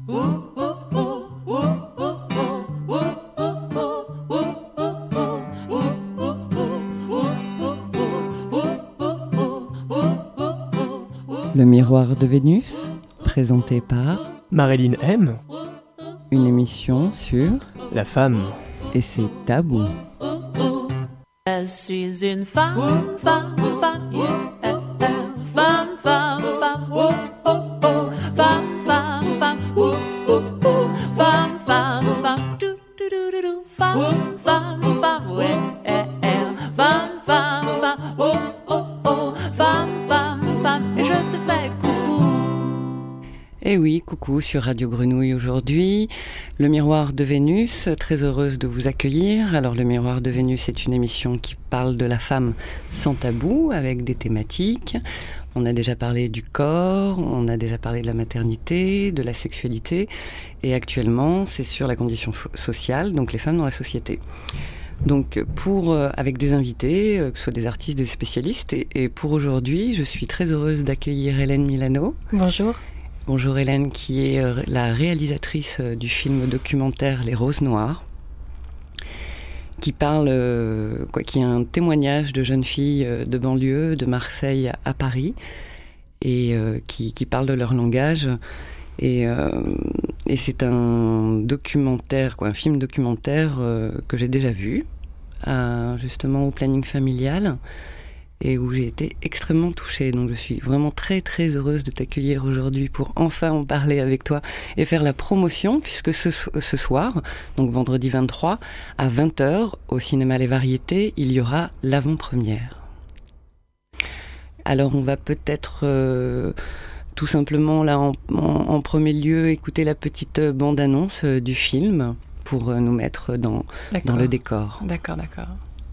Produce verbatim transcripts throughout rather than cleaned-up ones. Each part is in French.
Le miroir de Vénus, présenté par Marilyn M. Une émission sur la femme et ses tabous. Je suis une femme, femme, femme, yeah, femme, femme, femme, oh, oh, oh, femme, femme, femme, oh, oh, oh, femme, femme, femme, dou, dou, dou, dou, dou, femme, femme, femme, ouais, eh, eh, femme, femme, femme, oh, oh, oh, femme, femme, femme, et je te fais coucou. Eh oui, coucou sur Radio Grenouille aujourd'hui. Le miroir de Vénus, très heureuse de vous accueillir. Alors le miroir de Vénus est une émission qui parle de la femme sans tabou, avec des thématiques. On a déjà parlé du corps, on a déjà parlé de la maternité, de la sexualité. Et actuellement, c'est sur la condition fo- sociale, donc les femmes dans la société. Donc pour, euh, avec des invités, euh, que ce soit des artistes, des spécialistes. Et, et pour aujourd'hui, je suis très heureuse d'accueillir Hélène Milano. Bonjour. Bonjour Hélène, qui est la réalisatrice du film documentaire Les Roses Noires, qui parle, euh, quoi, qui est un témoignage de jeunes filles de banlieue, de Marseille à Paris, et euh, qui, qui parle de leur langage. Et, euh, et c'est un documentaire, quoi, un film documentaire euh, que j'ai déjà vu, à, justement au planning familial, et où j'ai été extrêmement touchée. Donc je suis vraiment très très heureuse de t'accueillir aujourd'hui pour enfin en parler avec toi et faire la promotion, puisque ce, ce soir, donc vendredi vingt-trois, à vingt heures, au cinéma Les Variétés, il y aura l'avant-première. Alors on va peut-être euh, tout simplement là en, en, en premier lieu écouter la petite bande-annonce euh, du film pour euh, nous mettre dans, dans le décor. D'accord, d'accord.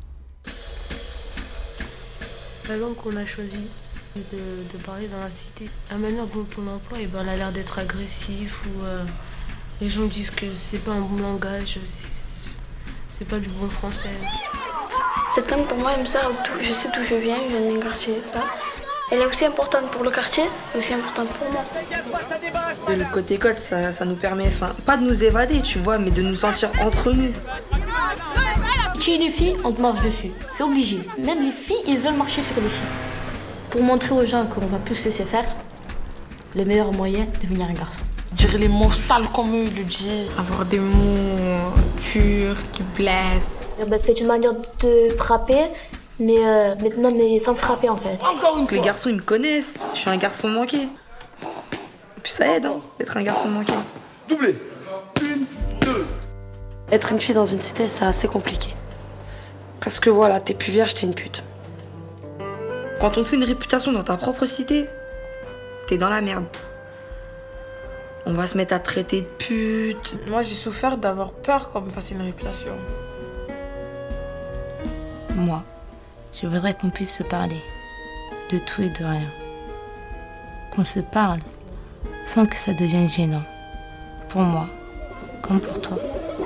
La langue qu'on a choisie de, de parler dans la cité, la manière dont on l'emploie, eh ben, elle a l'air d'être agressive ou euh, les gens disent que c'est pas un bon langage, c'est, c'est pas du bon français. Cette langue pour moi elle me sert, je sais d'où je viens, je viens d'un quartier, ça. Elle est aussi importante pour le quartier, mais aussi importante pour moi. Et le côté code, ça, ça nous permet, enfin, pas de nous évader, tu vois, mais de nous sentir entre nous. Tu es une fille, on te marche dessus. C'est obligé. Même les filles, ils veulent marcher sur les filles. Pour montrer aux gens qu'on va plus se laisser faire, le meilleur moyen, de devenir un garçon. Dire les mots sales comme eux le disent. Avoir des mots purs qui blessent. Ben, c'est une manière de frapper, mais, euh, maintenant, mais sans frapper en fait. Encore une que les garçons, ils me connaissent. Je suis un garçon manqué. Et puis ça aide, hein, d'être un garçon manqué. Doublé. Une, deux. Être une fille dans une cité, c'est assez compliqué. Parce que voilà, t'es plus vierge, t'es une pute. Quand on te fait une réputation dans ta propre cité, t'es dans la merde. On va se mettre à te traiter de pute. Moi, j'ai souffert d'avoir peur qu'on me fasse une réputation. Moi, je voudrais qu'on puisse se parler. De tout et de rien. Qu'on se parle sans que ça devienne gênant. Pour moi, comme pour toi.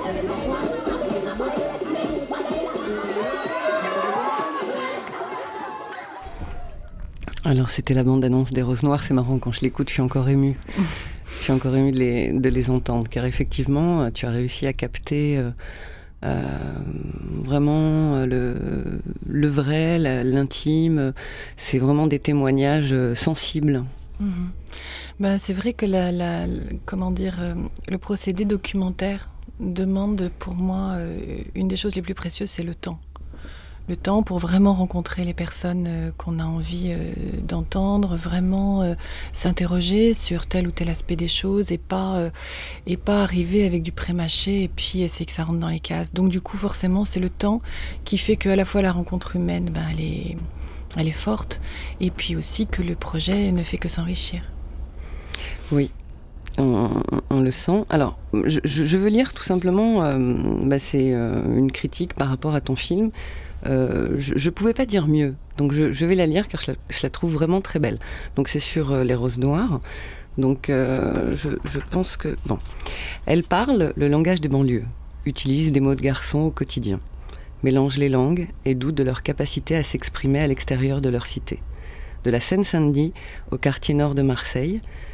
Alors c'était la bande-annonce des Roses Noires, c'est marrant, quand je l'écoute, je suis encore émue. Je suis encore émue de les, de les entendre, car effectivement, tu as réussi à capter euh, euh, vraiment le, le vrai, la, l'intime. C'est vraiment des témoignages sensibles. Mmh. Bah, c'est vrai que la, la, comment dire, euh, le procédé documentaire demande pour moi euh, une des choses les plus précieuses, c'est le temps. Le temps pour vraiment rencontrer les personnes euh, qu'on a envie euh, d'entendre, vraiment euh, s'interroger sur tel ou tel aspect des choses et pas, euh, et pas arriver avec du pré-mâché et puis essayer que ça rentre dans les cases. Donc du coup, forcément, c'est le temps qui fait qu'à la fois la rencontre humaine, ben, elle est, elle est forte, et puis aussi que le projet ne fait que s'enrichir. Oui. On, on, on le sent. Alors, je, je veux lire tout simplement, euh, bah c'est euh, une critique par rapport à ton film. Euh, je ne pouvais pas dire mieux, donc je, je vais la lire car je la, je la trouve vraiment très belle. Donc c'est sur euh, Les Roses Noires. Donc euh, je, je pense que... Bon. Elle parle le langage des banlieues, utilise des mots de garçons au quotidien, mélange les langues et doute de leur capacité à s'exprimer à l'extérieur de leur cité. De la Seine-Saint-Denis au quartier nord de Marseille,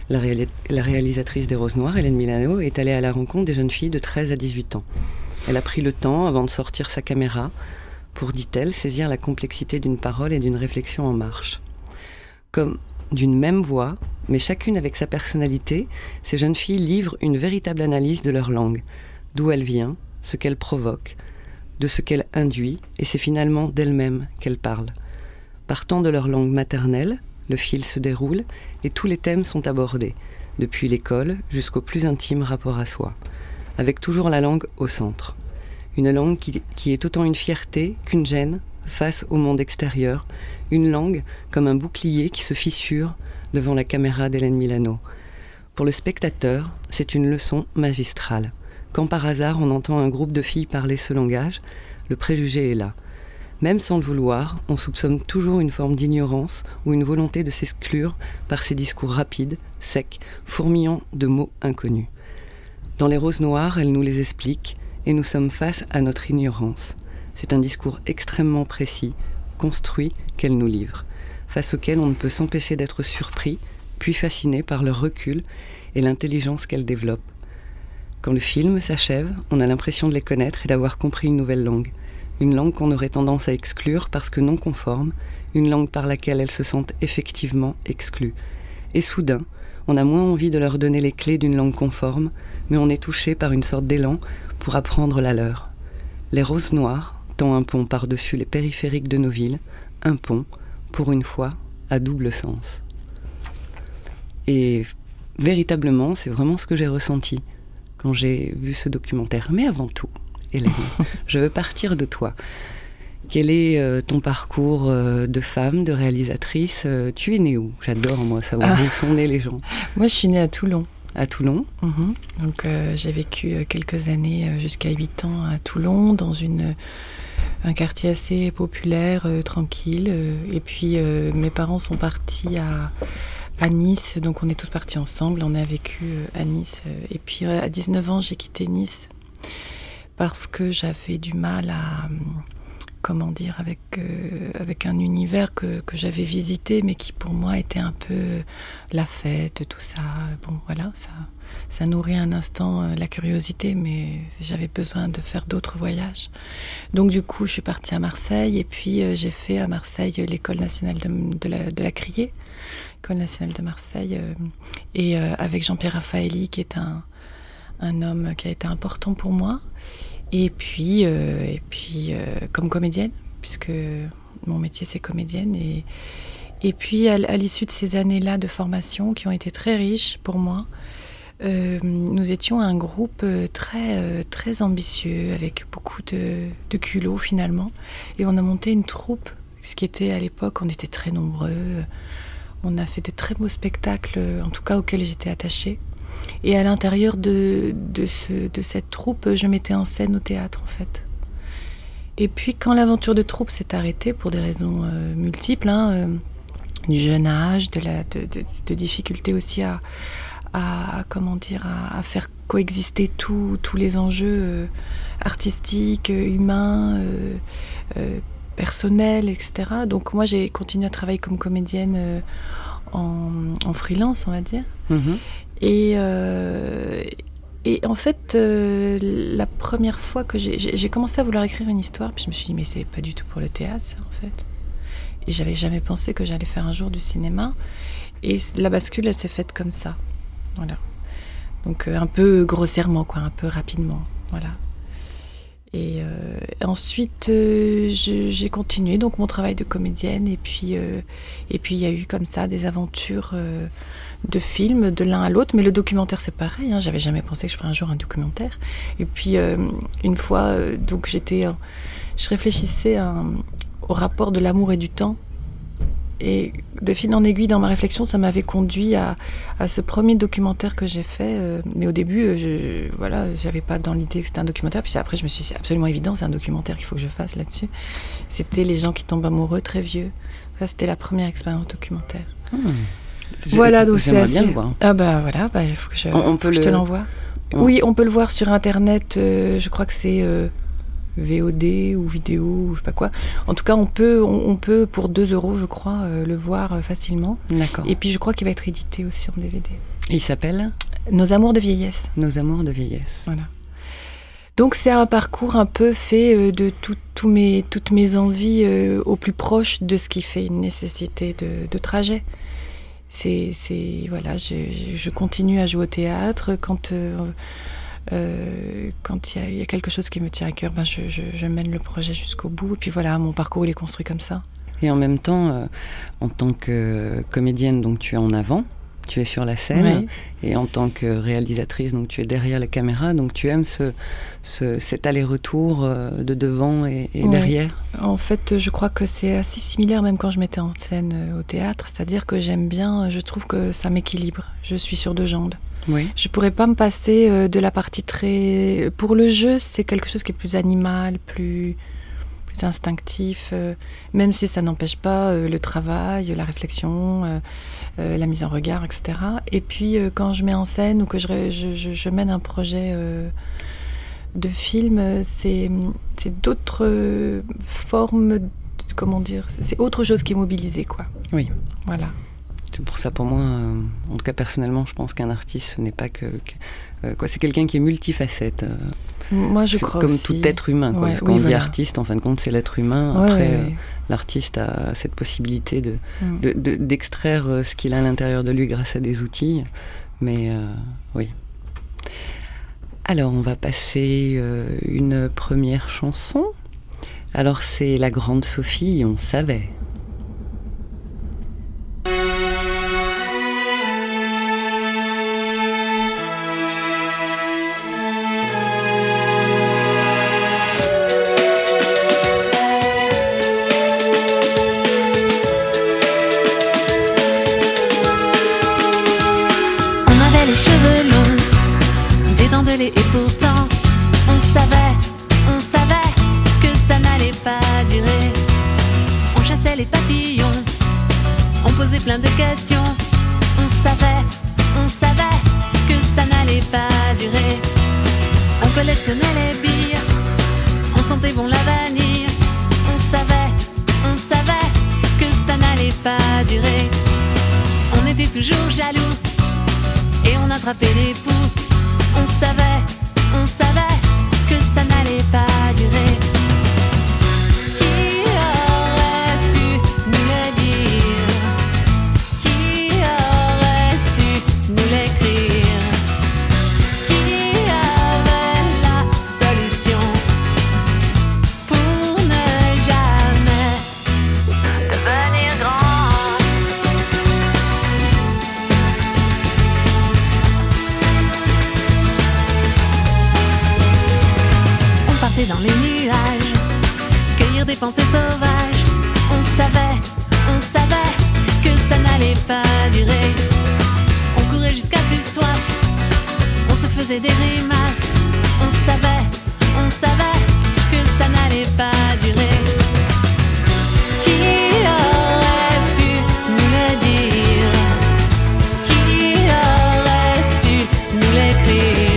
La, réali- la réalisatrice des Roses Noires, Hélène Milano, est allée à la rencontre des jeunes filles de treize à dix-huit ans. Elle a pris le temps, avant de sortir sa caméra, pour, dit-elle, saisir la complexité d'une parole et d'une réflexion en marche. Comme d'une même voix, mais chacune avec sa personnalité, ces jeunes filles livrent une véritable analyse de leur langue, d'où elle vient, ce qu'elle provoque, de ce qu'elle induit, et c'est finalement d'elle-même qu'elle parle. Partant de leur langue maternelle, le fil se déroule et tous les thèmes sont abordés, depuis l'école jusqu'au plus intime rapport à soi, avec toujours la langue au centre. Une langue qui, qui est autant une fierté qu'une gêne face au monde extérieur, une langue comme un bouclier qui se fissure devant la caméra d'Hélène Milano. Pour le spectateur, c'est une leçon magistrale. Quand par hasard on entend un groupe de filles parler ce langage, le préjugé est là. Même sans le vouloir, on soupçonne toujours une forme d'ignorance ou une volonté de s'exclure par ces discours rapides, secs, fourmillant de mots inconnus. Dans les Roses Noires, elle nous les explique et nous sommes face à notre ignorance. C'est un discours extrêmement précis, construit, qu'elle nous livre, face auquel on ne peut s'empêcher d'être surpris, puis fasciné par leur recul et l'intelligence qu'elle développe. Quand le film s'achève, on a l'impression de les connaître et d'avoir compris une nouvelle langue. Une langue qu'on aurait tendance à exclure parce que non conforme, une langue par laquelle elles se sentent effectivement exclues. Et soudain, on a moins envie de leur donner les clés d'une langue conforme, mais on est touché par une sorte d'élan pour apprendre la leur. Les Roses Noires tend un pont par-dessus les périphériques de nos villes, un pont, pour une fois, à double sens. Et véritablement, c'est vraiment ce que j'ai ressenti quand j'ai vu ce documentaire. Mais avant tout, Hélène, je veux partir de toi. Quel est euh, ton parcours euh, de femme, de réalisatrice euh, Tu es née où ? J'adore, moi, savoir ah. où sont nés les gens. Moi, je suis née à Toulon. À Toulon. Mm-hmm. Donc, euh, j'ai vécu quelques années, euh, jusqu'à huit ans, à Toulon, dans une, un quartier assez populaire, euh, tranquille. Euh, et puis, euh, mes parents sont partis à, à Nice. Donc, on est tous partis ensemble. On a vécu euh, à Nice. Euh, et puis, euh, à dix-neuf ans, j'ai quitté Nice parce que j'avais du mal à... comment dire, avec, euh, avec un univers que, que j'avais visité, mais qui pour moi était un peu la fête, tout ça. Bon, voilà, ça, ça nourrit un instant euh, la curiosité, mais j'avais besoin de faire d'autres voyages. Donc du coup, je suis partie à Marseille, et puis euh, j'ai fait à Marseille l'école nationale de, de, la, de la Criée, l'école nationale de Marseille, euh, et euh, avec Jean-Pierre Raffaelli, qui est un, un homme qui a été important pour moi. Et puis, euh, et puis euh, comme comédienne, puisque mon métier c'est comédienne. Et, et puis à, à l'issue de ces années-là de formation qui ont été très riches pour moi, euh, nous étions un groupe très, euh, très ambitieux, avec beaucoup de, de culot finalement. Et on a monté une troupe, ce qui était à l'époque, on était très nombreux. On a fait de très beaux spectacles, en tout cas auxquels j'étais attachée. Et à l'intérieur de, de, ce, de cette troupe, je mettais en scène au théâtre, en fait. Et puis, quand l'aventure de troupe s'est arrêtée, pour des raisons euh, multiples, hein, euh, du jeune âge, de, la, de, de, de difficulté aussi à, à, comment dire, à, à faire coexister tous les enjeux euh, artistiques, humains, euh, euh, personnels, et cetera. Donc moi, j'ai continué à travailler comme comédienne euh, en, en freelance, on va dire. Mm-hmm. Et, euh, et en fait, euh, la première fois que j'ai, j'ai, j'ai commencé à vouloir écrire une histoire, puis je me suis dit, mais c'est pas du tout pour le théâtre, ça, en fait. Et j'avais jamais pensé que j'allais faire un jour du cinéma. Et la bascule, elle s'est faite comme ça. Voilà. Donc, euh, un peu grossièrement, quoi, un peu rapidement. Voilà. Et euh, ensuite, euh, je, j'ai continué donc mon travail de comédienne. Et puis, euh, et puis, il y a eu comme ça des aventures euh, de films, de l'un à l'autre. Mais le documentaire, c'est pareil. Hein, j'avais jamais pensé que je ferais un jour un documentaire. Et puis, euh, une fois, euh, donc j'étais, euh, je réfléchissais à, au rapport de l'amour et du temps. Et de fil en aiguille, dans ma réflexion, ça m'avait conduit à, à ce premier documentaire que j'ai fait. Euh, mais au début, je voilà, j'avais pas dans l'idée que c'était un documentaire. Puis après, je me suis dit, c'est absolument évident, c'est un documentaire qu'il faut que je fasse là-dessus. C'était les gens qui tombent amoureux très vieux. Ça, c'était la première expérience documentaire. Mmh. Voilà, donc c'est assez... bien le voir. Ah bah voilà, bah, il faut que je, on, on peut que le... je te l'envoie. On... Oui, on peut le voir sur Internet. Euh, je crois que c'est... Euh... V O D ou vidéo ou je sais pas quoi. En tout cas, on peut, on, on peut pour deux euros, je crois, euh, le voir euh, facilement. D'accord. Et puis, je crois qu'il va être édité aussi en D V D. Il s'appelle Nos amours de vieillesse. Nos amours de vieillesse. Voilà. Donc c'est un parcours un peu fait de tout, tout mes, toutes mes envies euh, au plus proche de ce qui fait une nécessité de, de trajet. C'est, c'est voilà, je, je continue à jouer au théâtre quand euh, euh, quand il y, y a quelque chose qui me tient à cœur, ben je, je, je mène le projet jusqu'au bout. Et puis voilà, mon parcours il est construit comme ça. Et en même temps, euh, en tant que comédienne, donc tu es en avant. Tu es sur la scène, oui. Et en tant que réalisatrice, donc tu es derrière la caméra, donc tu aimes ce, ce, cet aller-retour de devant et, et oui. derrière. En fait, je crois que c'est assez similaire même quand je mettais en scène au théâtre, c'est-à-dire que j'aime bien, je trouve que ça m'équilibre, je suis sur deux jambes. Oui. Je pourrais pas me passer de la partie très... Pour le jeu, c'est quelque chose qui est plus animal, plus... instinctif, euh, même si ça n'empêche pas euh, le travail, la réflexion, euh, euh, la mise en regard, et cetera. Et puis euh, quand je mets en scène ou que je, je, je, je mène un projet euh, de film, c'est, c'est d'autres euh, formes, de, comment dire, c'est autre chose qui est mobilisée, quoi. Oui. Voilà. C'est pour ça, pour moi, euh, en tout cas personnellement, je pense qu'un artiste, ce n'est pas que... que euh, quoi, c'est quelqu'un qui est multifacette. Euh, Moi, je crois comme aussi. tout être humain. Quoi. Ouais, Parce oui, qu'on voilà. dit artiste, en fin de compte, c'est l'être humain. Ouais, Après, ouais, euh, ouais. l'artiste a cette possibilité de, mm. de, de, d'extraire euh, ce qu'il a à l'intérieur de lui grâce à des outils. Mais euh, oui. Alors, on va passer euh, une première chanson. Alors, c'est La Grande Sophie, On savait. Et pourtant, on savait, on savait que ça n'allait pas durer. On chassait les papillons, on posait plein de questions. On savait, on savait que ça n'allait pas durer. On collectionnait les billes, on sentait bon la vanille. On savait, on savait que ça n'allait pas durer. On était toujours jaloux et on attrapait les poux. On savait, on savait que ça n'allait pas durer. Qui aurait pu nous le dire? Qui aurait su nous l'écrire? Qui avait la solution pour ne jamais devenir grand? Dans les nuages, cueillir des pensées sauvages. On savait, on savait que ça n'allait pas durer. On courait jusqu'à plus soif, on se faisait des grimaces. On savait, on savait que ça n'allait pas durer. Qui aurait pu nous le dire? Qui aurait su nous l'écrire?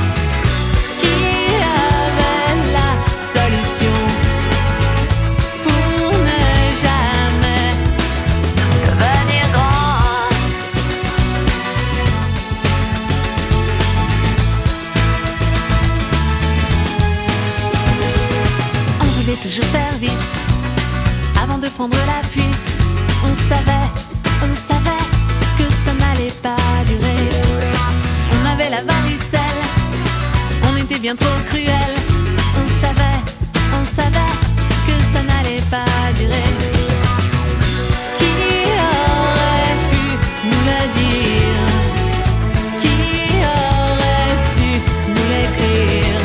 Toujours faire vite, avant de prendre la fuite. On savait, on savait que ça n'allait pas durer. On avait la varicelle, on était bien trop cruel. On savait, on savait que ça n'allait pas durer. Qui aurait pu nous le dire? Qui aurait su nous l'écrire?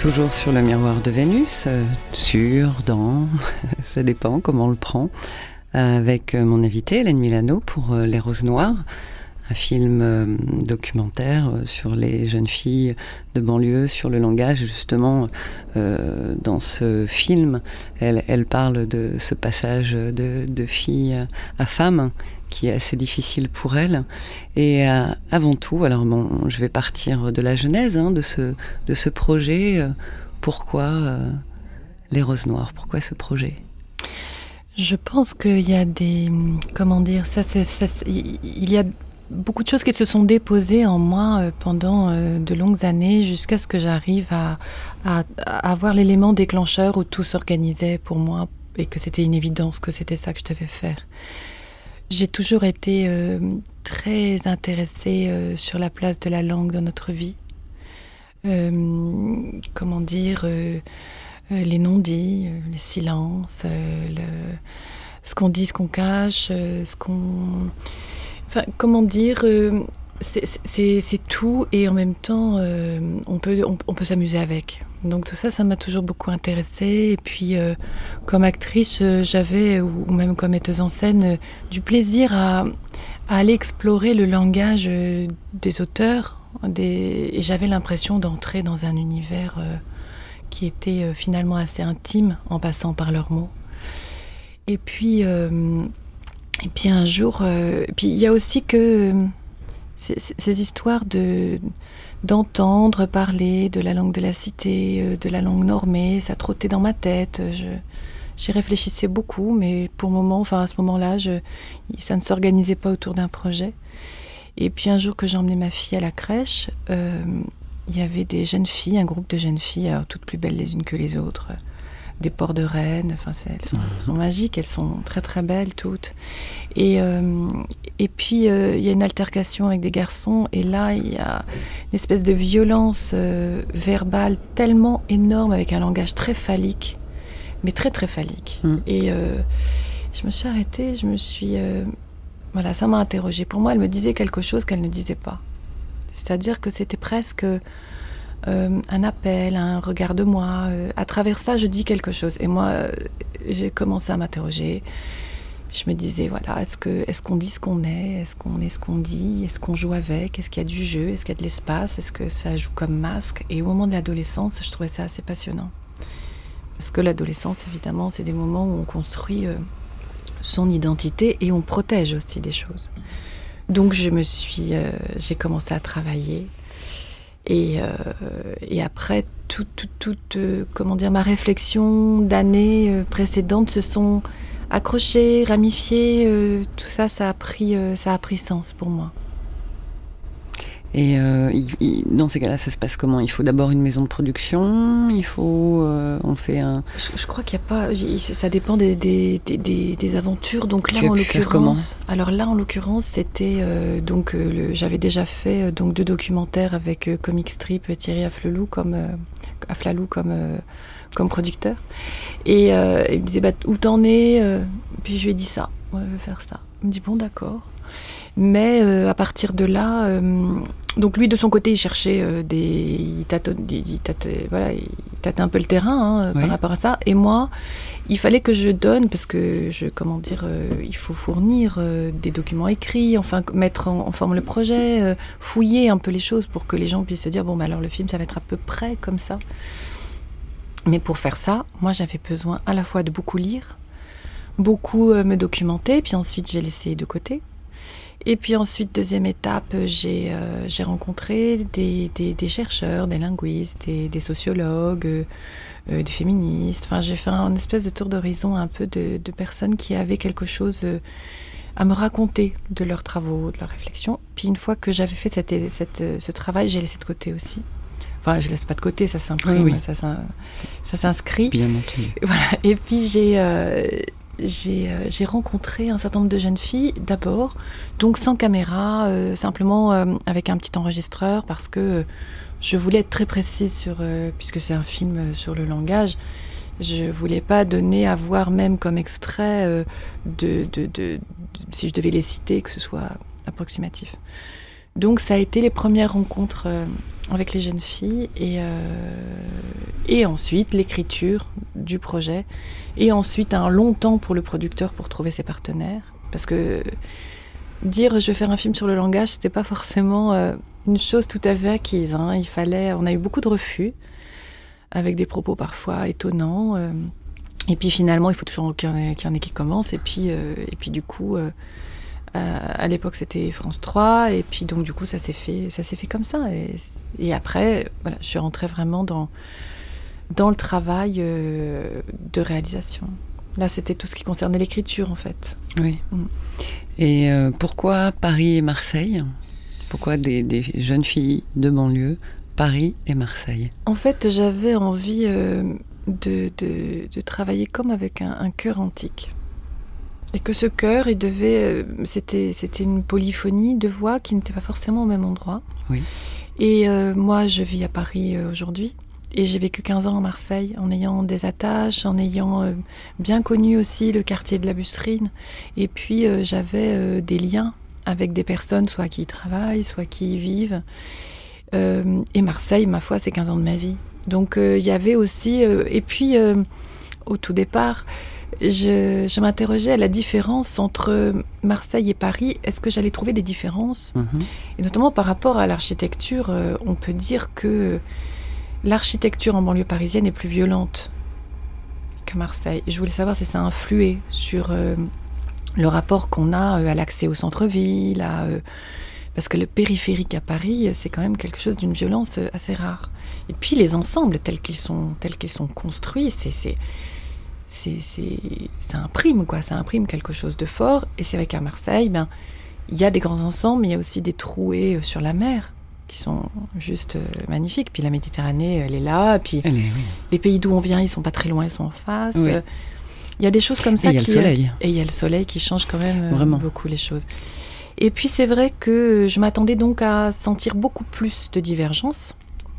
toujours sur le miroir de Vénus, euh, sur, dans, ça dépend comment on le prend, avec euh, mon invitée Hélène Milano pour euh, Les Roses Noires, un film euh, documentaire euh, sur les jeunes filles de banlieue, sur le langage. Justement, euh, dans ce film, elle, elle parle de ce passage de, de fille à femme, qui est assez difficile pour elle. Et euh, avant tout, alors bon, je vais partir de la genèse hein, de, ce, de ce projet. Euh, pourquoi euh, Les Roses Noires? Pourquoi ce projet? Je pense qu'il y a des... Comment dire ça, c'est, ça c'est, il y a beaucoup de choses qui se sont déposées en moi euh, pendant euh, de longues années jusqu'à ce que j'arrive à, à, à avoir l'élément déclencheur où tout s'organisait pour moi et que c'était une évidence que c'était ça que je devais faire. J'ai toujours été euh, très intéressée euh, sur la place de la langue dans notre vie. Euh, comment dire, euh, euh, les non-dits, euh, les silences, euh, le, ce qu'on dit, ce qu'on cache, euh, ce qu'on... Enfin, comment dire, euh, c'est, c'est, c'est tout et en même temps, euh, on peut, on, on peut s'amuser avec. Donc tout ça, ça m'a toujours beaucoup intéressée. Et puis, euh, comme actrice, euh, j'avais, ou, ou même comme metteuse en scène, euh, du plaisir à, à aller explorer le langage euh, des auteurs. Des... Et j'avais l'impression d'entrer dans un univers euh, qui était euh, finalement assez intime en passant par leurs mots. Et puis, euh, et puis un jour, euh, puis il y a aussi que euh, ces, ces histoires de... d'entendre parler de la langue de la cité, de la langue normée, ça trottait dans ma tête. Je, j'y réfléchissais beaucoup, mais pour le moment, enfin à ce moment-là, je, ça ne s'organisait pas autour d'un projet. Et puis un jour que j'ai emmené ma fille à la crèche, euh, il y avait des jeunes filles, un groupe de jeunes filles, alors, toutes plus belles les unes que les autres, des porcs de rennes, enfin c'est, elles sont, sont magiques, elles sont très très belles toutes. Et, euh, et puis euh, il y a une altercation avec des garçons et là il y a une espèce de violence euh, verbale tellement énorme avec un langage très phallique, mais très très phallique. Mm. Et euh, je me suis arrêtée, je me suis... Euh, voilà, ça m'a interrogée. Pour moi, elle me disait quelque chose qu'elle ne disait pas. C'est-à-dire que c'était presque... Euh, un appel, un regard de moi. Euh, à travers ça, je dis quelque chose. Et moi, euh, j'ai commencé à m'interroger. Je me disais, voilà, est-ce que, est-ce qu'on dit ce qu'on est? Est-ce qu'on est ce qu'on dit? Est-ce qu'on joue avec? Est-ce qu'il y a du jeu? Est-ce qu'il y a de l'espace? Est-ce que ça joue comme masque? Et au moment de l'adolescence, je trouvais ça assez passionnant. Parce que l'adolescence, évidemment, c'est des moments où on construit euh, son identité et on protège aussi des choses. Donc, je me suis, euh, j'ai commencé à travailler. Et, euh, et après, toute, toute, toute euh, comment dire, ma réflexion d'années euh, précédentes se sont accrochées, ramifiées. Euh, tout ça, ça a pris, euh, ça a pris sens pour moi. Et euh, il, il, dans ces cas-là, ça se passe comment? Il faut d'abord une maison de production. Il faut, euh, on fait un. Je, je crois qu'il n'y a pas. Ça dépend des, des, des, des aventures. Donc là, en l'occurrence. Alors là, en l'occurrence, c'était euh, donc euh, le, j'avais déjà fait euh, donc deux documentaires avec euh, Comic Strip Thierry Aflelou comme euh, Aflalou comme euh, comme producteur. Et euh, il me disait bah, où t'en es euh, Puis je lui ai dit ça. Ouais, je vais faire ça. Il me dit bon, d'accord. Mais euh, à partir de là, euh, donc lui de son côté, il cherchait euh, des, il tâtait, il tâtait, voilà, il tâtait un peu le terrain hein, oui. par rapport à ça. Et moi, il fallait que je donne parce que je, comment dire, euh, il faut fournir euh, des documents écrits, enfin mettre en, en forme le projet, euh, fouiller un peu les choses pour que les gens puissent se dire bon, bah alors le film ça va être à peu près comme ça. Mais pour faire ça, moi j'avais besoin à la fois de beaucoup lire, beaucoup euh, me documenter, puis ensuite j'ai laissé de côté. Et puis ensuite, deuxième étape, j'ai, euh, j'ai rencontré des, des, des chercheurs, des linguistes, des, des sociologues, euh, des féministes. Enfin, j'ai fait un espèce de tour d'horizon un peu de, de personnes qui avaient quelque chose euh, à me raconter de leurs travaux, de leurs réflexions. Puis une fois que j'avais fait cette, cette, ce travail, j'ai laissé de côté aussi. Enfin, je ne laisse pas de côté, ça s'imprime, oui, oui. Ça, ça, ça s'inscrit. Bien entendu. Voilà. Et puis j'ai... Euh, J'ai, euh, j'ai rencontré un certain nombre de jeunes filles, d'abord, donc sans caméra, euh, simplement euh, avec un petit enregistreur, parce que euh, je voulais être très précise, sur, euh, puisque c'est un film sur le langage, je ne voulais pas donner à voir même comme extrait, euh, de, de, de, de, si je devais les citer, que ce soit approximatif. Donc ça a été les premières rencontres euh, avec les jeunes filles. Et, euh, et ensuite, l'écriture du projet. Et ensuite, un long temps pour le producteur pour trouver ses partenaires. Parce que dire je vais faire un film sur le langage, c'était pas forcément euh, une chose tout à fait acquise. Hein. Il fallait, on a eu beaucoup de refus, avec des propos parfois étonnants. Euh, et puis finalement, il faut toujours qu'il y en ait, qu'il y en ait qui commence. Et puis, euh, et puis du coup, euh, euh, à l'époque, c'était France trois. Et puis donc du coup, ça s'est fait, ça s'est fait comme ça. Et, et après, voilà, je suis rentrée vraiment dans, dans le travail euh, de réalisation. Là, c'était tout ce qui concernait l'écriture, en fait. Oui. Mm. Et euh, pourquoi Paris et Marseille ? Pourquoi des, des jeunes filles de banlieue, Paris et Marseille ? En fait, j'avais envie euh, de, de, de travailler comme avec un, un chœur antique. Et que ce chœur, il devait, euh, c'était, c'était une polyphonie de voix qui n'était pas forcément au même endroit. Oui. Et euh, moi, je vis à Paris euh, aujourd'hui. Et j'ai vécu quinze ans à Marseille, en ayant des attaches, en ayant euh, bien connu aussi le quartier de la Busserine. Et puis, euh, j'avais euh, des liens avec des personnes, soit qui y travaillent, soit qui y vivent. Euh, et Marseille, ma foi, c'est quinze ans de ma vie. Donc, il euh, y avait aussi... Euh, et puis, euh, au tout départ, je, je m'interrogeais à la différence entre Marseille et Paris. Est-ce que j'allais trouver des différences ? Mmh. Et notamment par rapport à l'architecture, euh, on peut dire que... l'architecture en banlieue parisienne est plus violente qu'à Marseille. Et je voulais savoir si ça a influé sur euh, le rapport qu'on a euh, à l'accès au centre-ville, à, euh, parce que le périphérique à Paris, c'est quand même quelque chose d'une violence euh, assez rare. Et puis les ensembles tels qu'ils sont, tels qu'ils sont construits, c'est, c'est, c'est, c'est, ça imprime, quoi. Ça imprime quelque chose de fort. Et c'est vrai qu'à Marseille, ben, il y a des grands ensembles, mais il y a aussi des trouées euh, sur la mer, qui sont juste euh, magnifiques. Puis la Méditerranée, elle est là. Puis elle est, oui. Les pays d'où on vient, ils sont pas très loin, ils sont en face. Il oui. euh, y a des choses comme ça. Et il y a qui, le soleil. Euh, et il y a le soleil qui change quand même euh, Vraiment. beaucoup les choses. Et puis c'est vrai que je m'attendais donc à sentir beaucoup plus de divergence.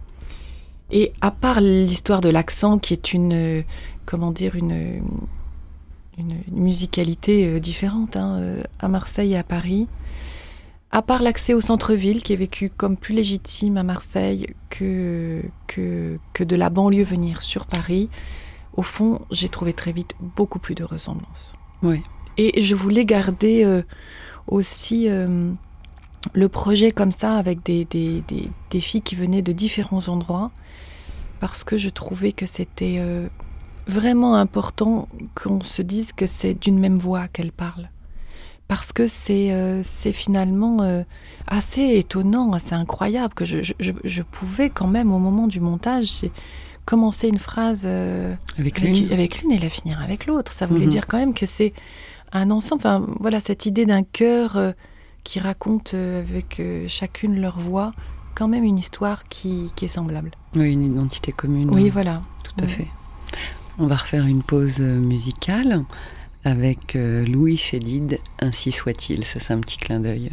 Et à part l'histoire de l'accent, qui est une, euh, comment dire, une, une, une musicalité euh, différente hein, euh, à Marseille et à Paris. À part l'accès au centre-ville, qui est vécu comme plus légitime à Marseille que, que, que de la banlieue venir sur Paris, au fond, j'ai trouvé très vite beaucoup plus de ressemblances. Oui. Et je voulais garder euh, aussi euh, le projet comme ça, avec des, des, des, des filles qui venaient de différents endroits, parce que je trouvais que c'était euh, vraiment important qu'on se dise que c'est d'une même voix qu'elles parlent. Parce que c'est, euh, c'est finalement euh, assez étonnant, assez incroyable, que je, je, je pouvais quand même, au moment du montage, c'est commencer une phrase euh, avec, avec, l'une. avec l'une et la finir avec l'autre. Ça voulait Mm-hmm. dire quand même que c'est un ensemble. Enfin, voilà, cette idée d'un chœur euh, qui raconte euh, avec euh, chacune leur voix, quand même une histoire qui, qui est semblable. Oui, une identité commune. Oui, voilà. Tout à oui. fait. On va refaire une pause musicale avec euh, Louis Chédid, Ainsi soit-il. Ça, c'est un petit clin d'œil.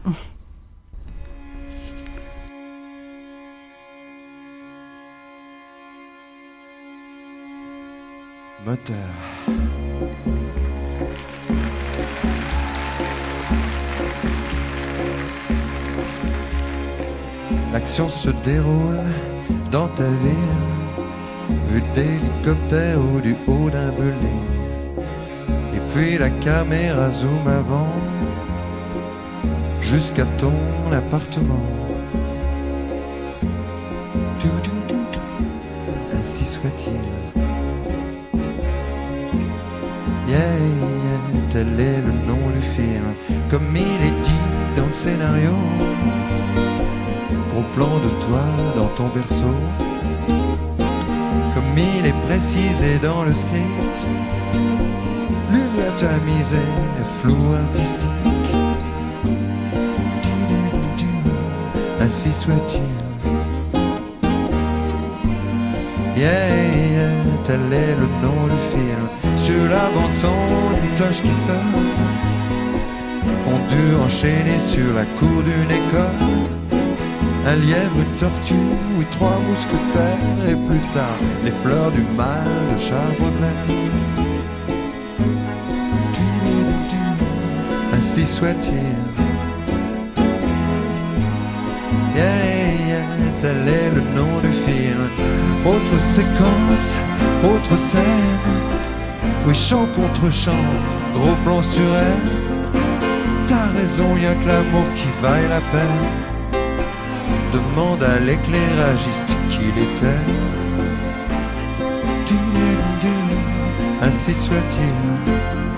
Moteur. L'action se déroule dans ta ville, vue d'hélicoptère ou du haut d'un building. Et puis la caméra zoom avant, jusqu'à ton appartement. Ainsi soit-il. Yeah, yeah, tel est le nom du film, comme il est dit dans le scénario. Gros plan de toi dans ton berceau, comme il est précisé dans le script. Lumière tamisée, flou artistique. Ainsi soit-il. Yeah, yeah, tel est le nom du film. Sur la bande son, une cloche qui sonne, fondu enchaîné sur la cour d'une école. Un lièvre tortue, oui, trois mousquetaires. Et plus tard, les fleurs du mal de Charles Baudelaire. Ainsi soit-il. Yeah, yeah, tel séquence, autre scène. Oui, chant contre chant, gros plan sur elle. T'as raison, y'a que l'amour qui vaille la peine. Demande à l'éclairagiste qu'il était. Ainsi soit-il.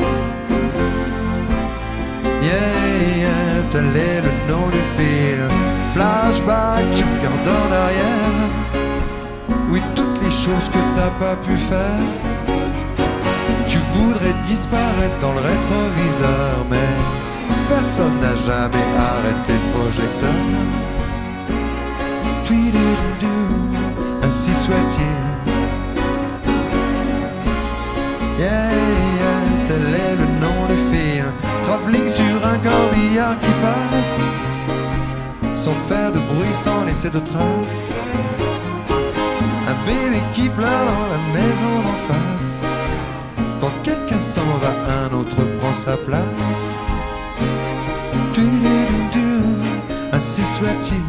Yeah, yeah, tel est le nom du film. Flashback, tu regardes en arrière. Oui, toutes les choses que t'as pas pu faire. Tu voudrais disparaître dans le rétroviseur, mais personne n'a jamais arrêté le projecteur. Tweedledoo, ainsi soit-il. Yeah, yeah, tel est le nom du film. Travelling sur un corbillard qui passe, sans faire de bruit, sans laisser de traces. Un bébé qui pleure dans la maison d'en face. Quand quelqu'un s'en va, un autre prend sa place. Ainsi soit-il.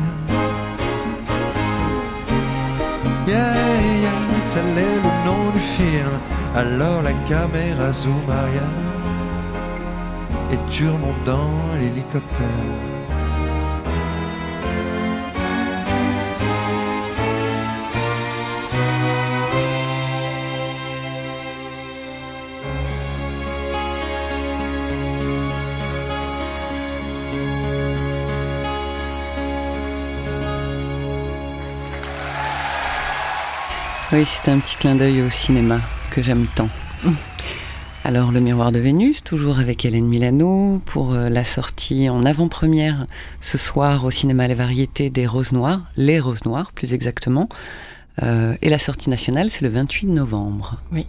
Yeah, yeah, tel est le nom du film. Alors la caméra zoom arrière et tu remontes dans l'hélicoptère. Oui, c'est un petit clin d'œil au cinéma que j'aime tant. Alors, Le Miroir de Vénus, toujours avec Hélène Milano, pour euh, la sortie en avant-première ce soir au cinéma Les Variétés des Roses Noires, Les Roses Noires plus exactement. Euh, et la sortie nationale, c'est le vingt-huit novembre. Oui.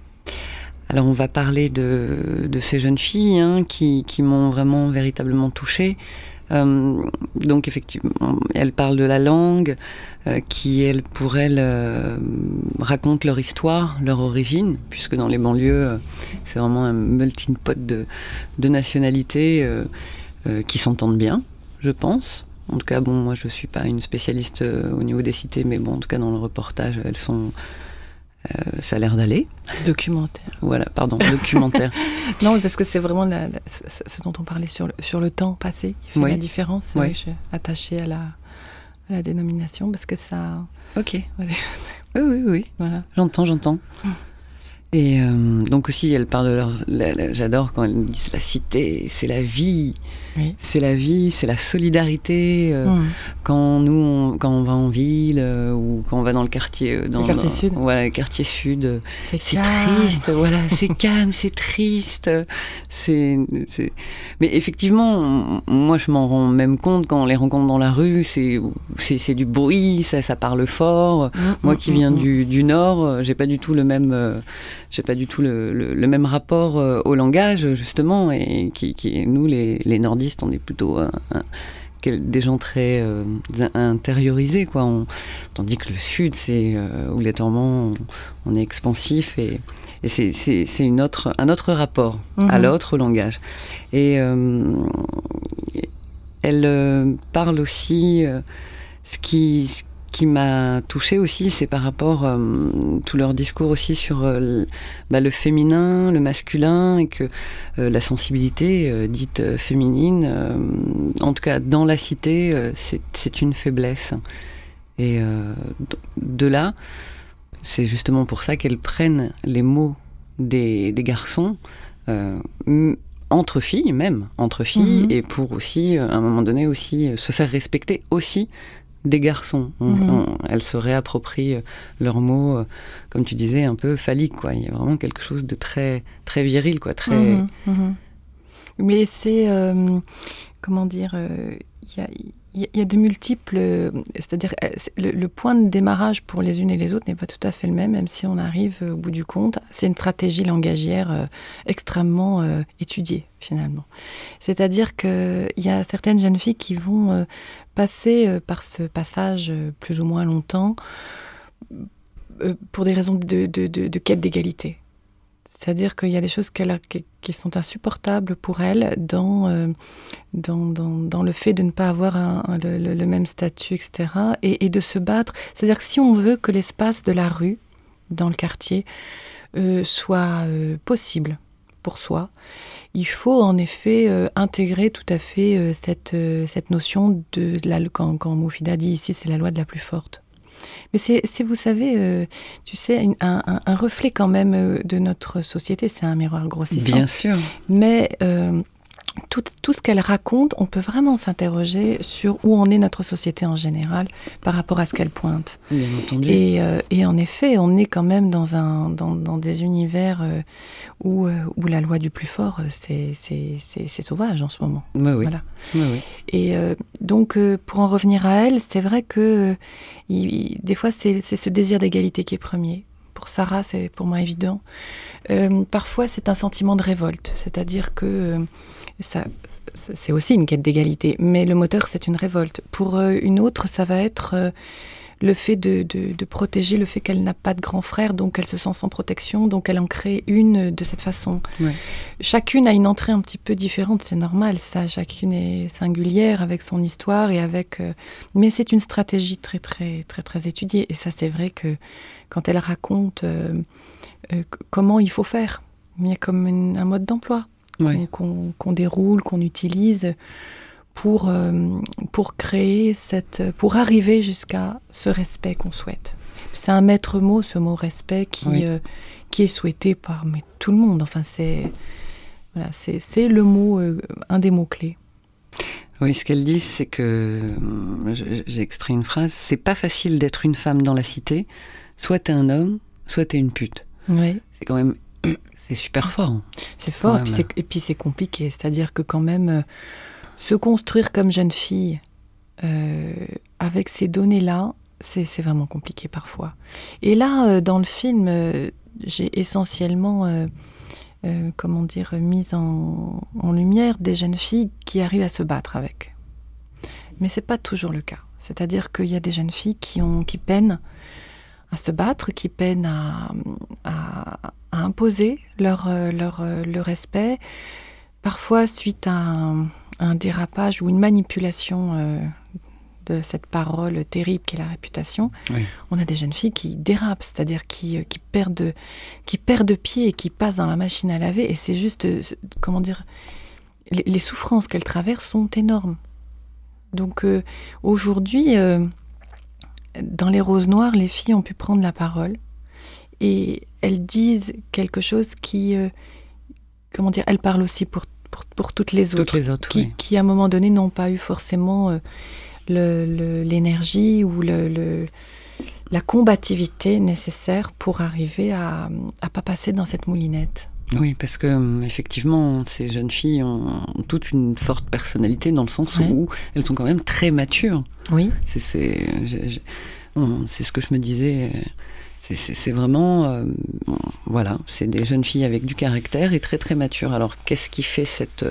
Alors, on va parler de, de ces jeunes filles hein, qui, qui m'ont vraiment véritablement touchée. Euh, donc effectivement, elles parlent de la langue, euh, qui elles, pour elles, euh, racontent leur histoire, leur origine, puisque dans les banlieues, euh, c'est vraiment un melting pot de, de nationalités euh, euh, qui s'entendent bien, je pense. En tout cas, bon, moi je suis pas une spécialiste euh, au niveau des cités, mais bon, en tout cas dans le reportage, elles sont... Euh, ça a l'air d'aller. Documentaire. Voilà, pardon, documentaire. Non, parce que c'est vraiment la, la, ce, ce dont on parlait sur le, sur le temps passé qui fait oui. la différence. C'est oui. vrai que je suis attachée à la, à la dénomination parce que ça... Ok. Voilà. Oui, oui, oui. Voilà. J'entends, j'entends. Mm. Et euh, donc aussi, elle parle de leur... La, la, j'adore quand elles disent la cité, c'est la vie. Oui. C'est la vie, c'est la solidarité. Euh, mmh. Quand nous, on, quand on va en ville euh, ou quand on va dans le quartier... Dans, le quartier dans, sud. Voilà, le quartier sud. C'est, c'est triste, voilà. C'est calme, c'est triste. C'est, c'est... Mais effectivement, moi, je m'en rends même compte quand on les rencontre dans la rue. C'est, c'est, c'est du bruit, ça, ça parle fort. Mmh, moi qui mmh, viens mmh. Du, du Nord, j'ai pas du tout le même... Euh, j'ai pas du tout le, le, le même rapport euh, au langage, justement, et qui, qui nous, les, les nordistes, on est plutôt un, un, des gens très euh, intériorisés, quoi. On, tandis que le sud, c'est euh, où les Tormands, on, on est expansif et, et c'est, c'est, c'est une autre, un autre rapport mmh. à l'autre, au langage. Et euh, elle euh, parle aussi euh, ce qui qui m'a touchée aussi, c'est par rapport à euh, tout leur discours aussi sur euh, bah, le féminin, le masculin, et que euh, la sensibilité euh, dite euh, féminine, euh, en tout cas dans la cité, euh, c'est, c'est une faiblesse. Et euh, de là, c'est justement pour ça qu'elles prennent les mots des, des garçons, euh, m- entre filles même, entre filles, mmh. et pour aussi, à un moment donné, aussi se faire respecter aussi des garçons. On, mmh. on, elles se réapproprient leurs mots, euh, comme tu disais, un peu phalliques, quoi. Il y a vraiment quelque chose de très, très viril, quoi. Très... Mmh. Mmh. Mais c'est... Euh, comment dire... Il euh, y, y, y a de multiples... C'est-à-dire, le, le point de démarrage pour les unes et les autres n'est pas tout à fait le même, même si on arrive au bout du compte. C'est une stratégie langagière euh, extrêmement euh, étudiée, finalement. C'est-à-dire qu'il y a certaines jeunes filles qui vont... Euh, passer euh, par ce passage euh, plus ou moins longtemps euh, pour des raisons de, de, de, de quête d'égalité. C'est-à-dire qu'il y a des choses qu'elle a, qui, qui sont insupportables pour elle dans, euh, dans, dans, dans le fait de ne pas avoir un, un, le, le même statut, et cetera. Et, et de se battre. C'est-à-dire que si on veut que l'espace de la rue dans le quartier euh, soit euh, possible pour soi. Il faut en effet euh, intégrer tout à fait euh, cette, euh, cette notion de, la, quand, quand Moufida dit ici, c'est la loi de la plus forte. Mais c'est, c'est vous savez, euh, tu sais, un, un, un reflet quand même euh, de notre société, c'est un miroir grossissant. Bien sûr. Mais euh, tout, tout ce qu'elle raconte, on peut vraiment s'interroger sur où en est notre société en général par rapport à ce qu'elle pointe. Bien entendu. Et, euh, et en effet, on est quand même dans, un, dans, dans des univers euh, où, euh, où la loi du plus fort, c'est, c'est, c'est, c'est sauvage en ce moment. Oui, oui. Voilà. Oui, oui. Et euh, donc, euh, pour en revenir à elle, c'est vrai que euh, il, des fois, c'est, c'est ce désir d'égalité qui est premier. Pour Sarah, c'est pour moi évident. Euh, parfois, c'est un sentiment de révolte, c'est-à-dire que euh, ça, c'est aussi une quête d'égalité, mais le moteur, c'est une révolte. Pour euh, une autre, ça va être euh, le fait de, de, de protéger le fait qu'elle n'a pas de grand frère, donc elle se sent sans protection, donc elle en crée une de cette façon. Ouais. Chacune a une entrée un petit peu différente, c'est normal, ça. Chacune est singulière avec son histoire et avec. Euh, mais c'est une stratégie très très très très étudiée. Et ça, c'est vrai que quand elle raconte euh, euh, comment il faut faire, il y a comme une, un mode d'emploi. Ouais. Qu'on, qu'on déroule, qu'on utilise pour, euh, pour créer cette, pour arriver jusqu'à ce respect qu'on souhaite. C'est un maître mot, ce mot respect, qui, oui. euh, qui est souhaité par mais, tout le monde. Enfin, c'est, voilà, c'est, c'est le mot, euh, un des mots-clés. Oui, ce qu'elle dit, c'est que, j'ai extrait une phrase, c'est pas facile d'être une femme dans la cité, soit t'es un homme, soit t'es une pute. Oui. C'est quand même... C'est super fort. C'est fort, et puis c'est, et puis c'est compliqué. C'est-à-dire que quand même, euh, se construire comme jeune fille, euh, avec ces données-là, c'est, c'est vraiment compliqué parfois. Et là, euh, dans le film, euh, j'ai essentiellement, euh, euh, comment dire, mis en, en lumière des jeunes filles qui arrivent à se battre avec. Mais c'est pas toujours le cas. C'est-à-dire qu'il y a des jeunes filles qui, ont, qui peinent à se battre, qui peinent à, à, à imposer leur, leur, leur respect, parfois suite à un, un dérapage ou une manipulation euh, de cette parole terrible qu'est la réputation. Oui. On a des jeunes filles qui dérapent, c'est-à-dire qui, qui, perdent, qui perdent pied et qui passent dans la machine à laver, et c'est juste, comment dire, les, les souffrances qu'elles traversent sont énormes. Donc euh, aujourd'hui... Euh, Dans les Roses Noires, les filles ont pu prendre la parole et elles disent quelque chose qui, euh, comment dire, elles parlent aussi pour, pour, pour toutes les autres, toutes les autres qui, oui. qui, à un moment donné, n'ont pas eu forcément euh, le, le, l'énergie ou le, le, la combativité nécessaire pour arriver à ne pas passer dans cette moulinette. Oui, parce que effectivement, ces jeunes filles ont toute une forte personnalité dans le sens ouais. où elles sont quand même très matures. Oui. C'est, c'est, je, je, on, c'est ce que je me disais. C'est, c'est, c'est vraiment, euh, bon, voilà, c'est des jeunes filles avec du caractère et très très matures. Alors, qu'est-ce qui fait cette,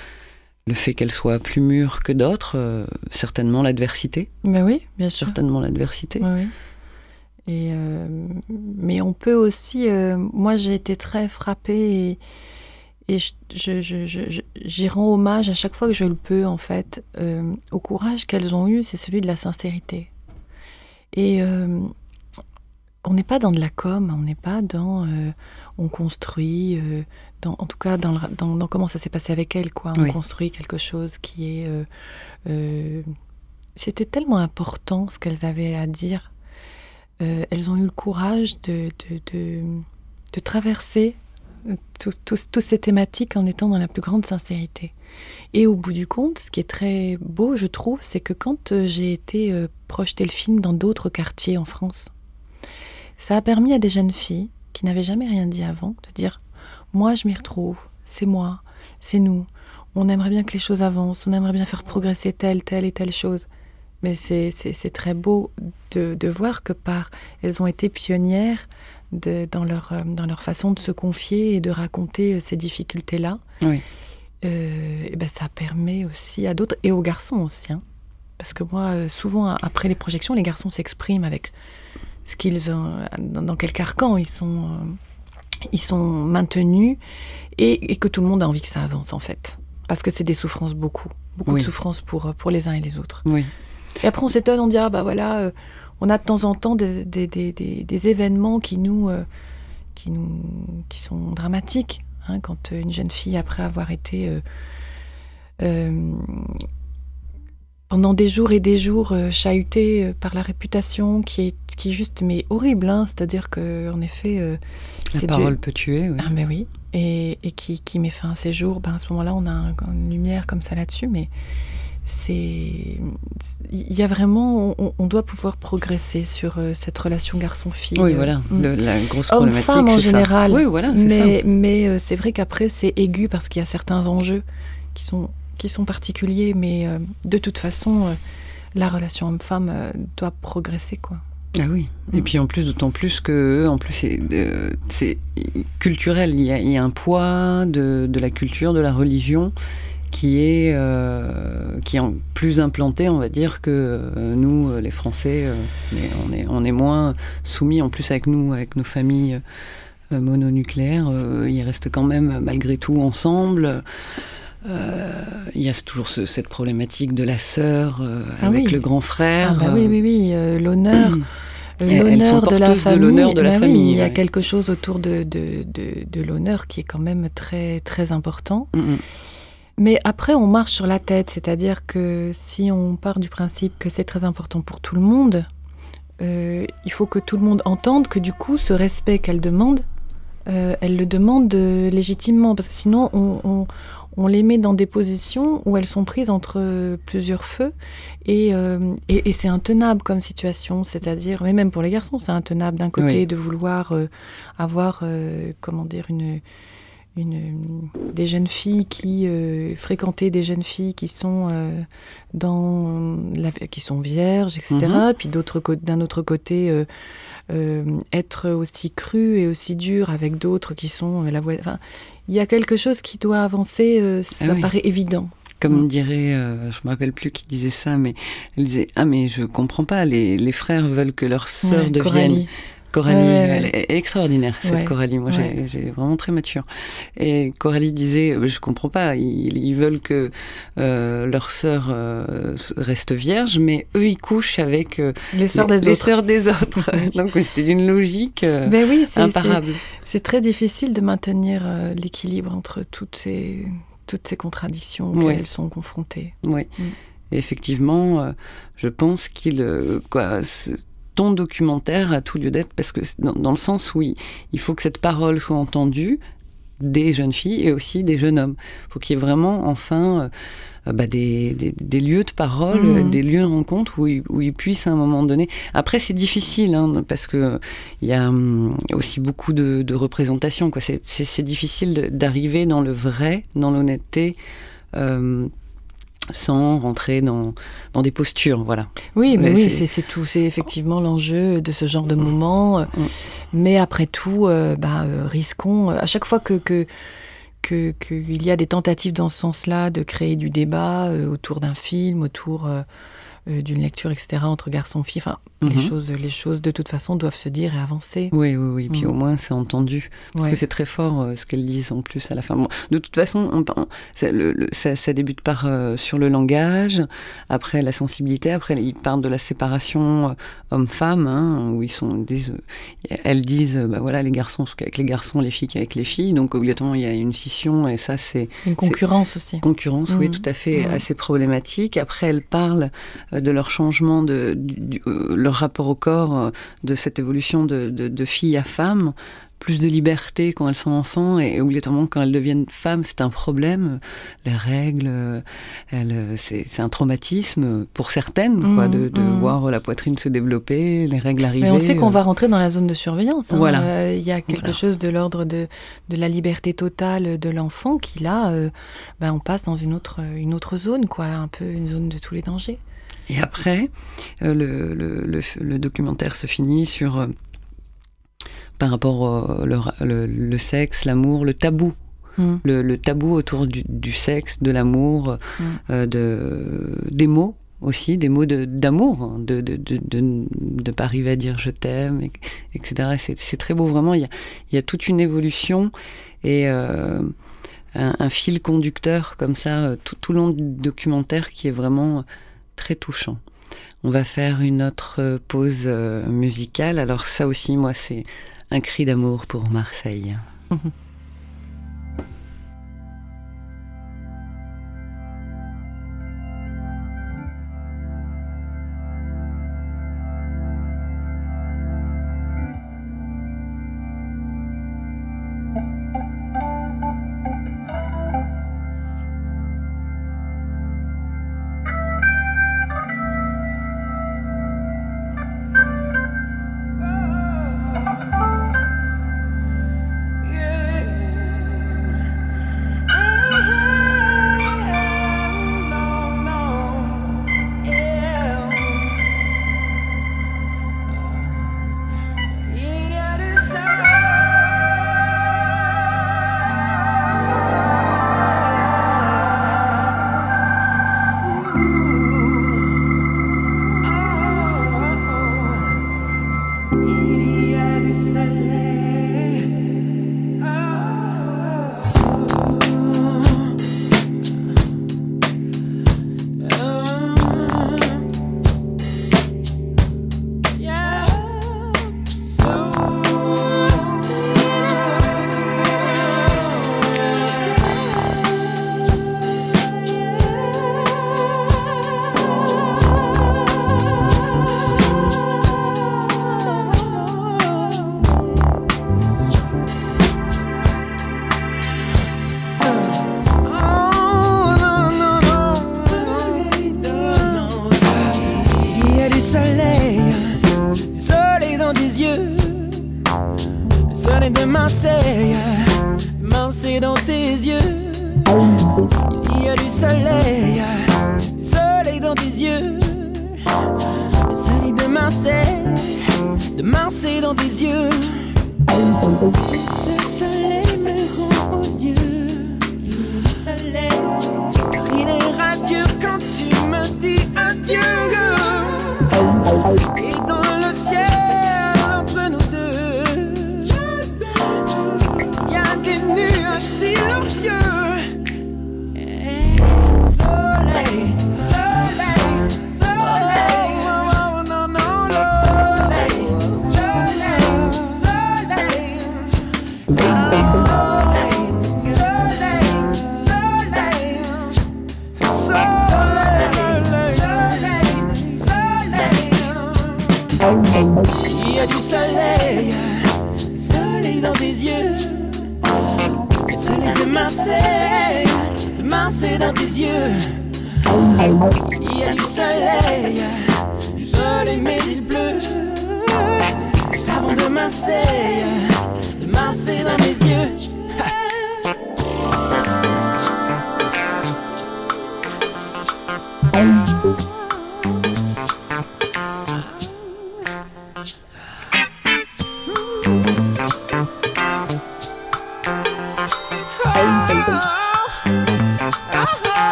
le fait qu'elles soient plus mûres que d'autres euh, Certainement l'adversité. Mais oui, bien sûr. Certainement l'adversité. Oui, oui. Et euh, mais on peut aussi... Euh, moi, j'ai été très frappée et, et je, je, je, je, j'y rends hommage à chaque fois que je le peux, en fait. Euh, au courage qu'elles ont eu, c'est celui de la sincérité. Et euh, on n'est pas dans de la com, on n'est pas dans... Euh, on construit... Euh, dans, en tout cas, dans, le, dans, dans comment ça s'est passé avec elles, quoi. On oui. construit quelque chose qui est... Euh, euh, c'était tellement important, ce qu'elles avaient à dire. Euh, elles ont eu le courage de, de, de, de traverser toutes ces thématiques en étant dans la plus grande sincérité. Et au bout du compte, ce qui est très beau, je trouve, c'est que quand euh, j'ai été euh, projeter le film dans d'autres quartiers en France, ça a permis à des jeunes filles qui n'avaient jamais rien dit avant de dire « Moi, je m'y retrouve, c'est moi, c'est nous, on aimerait bien que les choses avancent, on aimerait bien faire progresser telle, telle et telle chose. » Mais c'est, c'est, c'est très beau de, de voir que par, elles ont été pionnières de, dans, leur, dans leur façon de se confier et de raconter ces difficultés-là. Oui. Euh, et ben ça permet aussi à d'autres, et aux garçons aussi. Hein. Parce que moi, souvent, après les projections, les garçons s'expriment avec ce qu'ils ont, dans, dans quel carcan ils sont, euh, ils sont maintenus, et, et que tout le monde a envie que ça avance, en fait. Parce que c'est des souffrances beaucoup. Beaucoup oui. de souffrances pour, pour les uns et les autres. Oui. Et après, on s'étonne, on dit, ah bah voilà, euh, on a de temps en temps des, des, des, des, des événements qui nous, euh, qui nous, qui sont dramatiques. Hein, quand une jeune fille, après avoir été euh, euh, pendant des jours et des jours euh, chahutée par la réputation, qui est, qui est juste mais horrible, hein, c'est-à-dire que en effet, euh, la c'est parole du... peut tuer. Oui. Ah mais oui, et, et qui, qui met fin à ses jours. Ben à ce moment-là, on a un, une lumière comme ça là-dessus, mais c'est, il y a vraiment, on, on doit pouvoir progresser sur euh, cette relation garçon-fille. Oui, voilà, euh, le, la grosse problématique, homme-femme en c'est général. Ça. Oui, voilà, c'est mais, ça. Mais euh, c'est vrai qu'après, c'est aigu parce qu'il y a certains enjeux qui sont, qui sont particuliers, mais euh, de toute façon, euh, la relation homme-femme euh, doit progresser, quoi. Ah oui, et puis en plus, d'autant plus que, en plus, c'est, euh, c'est culturel. Il y, a, il y a un poids de, de la culture, de la religion, qui est, euh, qui est plus implanté, on va dire, que euh, nous, les Français, euh, on, est, on est moins soumis, en plus avec nous, avec nos familles euh, mononucléaires, euh, ils restent quand même malgré tout ensemble. Euh, il y a toujours ce, cette problématique de la sœur euh, ah avec oui. le grand frère. Ah bah oui, oui, oui, euh, l'honneur. Elles, l'honneur elles de la famille, de l'honneur de la bah famille oui, il y a ouais. quelque chose autour de, de, de, de l'honneur qui est quand même très, très important. Mm-hmm. Mais après, on marche sur la tête, c'est-à-dire que si on part du principe que c'est très important pour tout le monde, euh, il faut que tout le monde entende que du coup, ce respect qu'elle demande, euh, elle le demande euh, légitimement, parce que sinon, on, on, on les met dans des positions où elles sont prises entre plusieurs feux, et, euh, et, et c'est intenable comme situation, c'est-à-dire, mais même pour les garçons, c'est intenable d'un côté oui. de vouloir euh, avoir, euh, comment dire, une... Une, des jeunes filles qui euh, fréquentaient des jeunes filles qui sont euh, dans la, qui sont vierges, et cetera. Mm-hmm. Puis d'autre, d'un autre côté, euh, euh, être aussi cru et aussi dur avec d'autres qui sont euh, la voie. Enfin, il y a quelque chose qui doit avancer. Euh, ça ah oui. paraît évident. Comme mmh. dirait, euh, je me rappelle plus qui disait ça, mais elle disait ah mais je comprends pas. Les, les frères veulent que leur sœur ouais, devienne. Coralie. Coralie, ouais, ouais. elle est extraordinaire, cette ouais, Coralie. Moi, ouais. j'ai, j'ai vraiment très mature. Et Coralie disait, je comprends pas, ils, ils veulent que euh, leur sœur euh, reste vierge, mais eux, ils couchent avec euh, les sœurs des les autres. Sœurs des autres. Donc, c'était d'une logique euh, ben oui, c'est, imparable. C'est, c'est très difficile de maintenir euh, l'équilibre entre toutes ces, toutes ces contradictions auxquelles ouais. elles sont confrontées. Oui. Mm. Et effectivement, euh, je pense qu'il... Euh, quoi, ton documentaire a tout lieu d'être, parce que dans, dans le sens où il, il faut que cette parole soit entendue des jeunes filles et aussi des jeunes hommes. Il faut qu'il y ait vraiment, enfin, euh, bah, des, des, des lieux de parole, mmh. des lieux de rencontre où ils, où ils puissent à un moment donné... Après, c'est difficile, hein, parce que il y a hum, aussi beaucoup de, de représentation, quoi. C'est, c'est, c'est difficile de, d'arriver dans le vrai, dans l'honnêteté, euh, sans rentrer dans, dans des postures, voilà. Oui, mais, mais oui, c'est... C'est, c'est tout. C'est effectivement l'enjeu de ce genre de moment. Mmh. Mais après tout, euh, bah, euh, risquons. À chaque fois que, que, que, que il y a des tentatives dans ce sens-là de créer du débat euh, autour d'un film, autour euh, euh, d'une lecture, et cetera, entre garçons et filles, enfin, mm-hmm. les choses, les choses, de toute façon, doivent se dire et avancer. Oui, oui, oui. Puis mm. au moins, c'est entendu. Parce ouais. que c'est très fort, euh, ce qu'elles disent en plus à la fin. Bon, de toute façon, on, on, ça, le, le, ça, ça débute par euh, sur le langage, après la sensibilité, après, ils parlent de la séparation euh, homme-femme, hein, où ils sont, disent, euh, elles disent, bah voilà, les garçons sont qu'avec les garçons, les filles qu'avec les filles. Donc, obligatoirement, il y a une scission, et ça, c'est... Une concurrence c'est, aussi. Concurrence, mm. oui, tout à fait, mm. assez problématique. Après, elles parlent de leur changement, de, du, du, euh, leur rapport au corps, euh, de cette évolution de, de, de fille à femme, plus de liberté quand elles sont enfants, et, et obligatoirement quand elles deviennent femmes, c'est un problème. Les règles, elles, c'est, c'est un traumatisme pour certaines, mmh, quoi, de, de mmh. voir la poitrine se développer, les règles arriver. Mais on sait qu'on va rentrer dans la zone de surveillance. Hein. Voilà. Euh, il y a quelque voilà. chose de l'ordre de, de la liberté totale de l'enfant qui, là, euh, ben, on passe dans une autre, une autre zone, quoi, un peu une zone de tous les dangers. Et après, euh, le, le, le, le documentaire se finit sur, euh, par rapport au le, le, le sexe, l'amour, le tabou. Mmh. Le, le tabou autour du, du sexe, de l'amour, mmh. euh, de, des mots aussi, des mots de, d'amour, de de, de, de, de pas arriver à dire je t'aime, et, etc. C'est, c'est très beau, vraiment. Il y a, il y a toute une évolution et euh, un, un fil conducteur comme ça, tout, tout le long du documentaire qui est vraiment... très touchant. On va faire une autre pause euh, musicale. Alors ça aussi, moi, c'est un cri d'amour pour Marseille.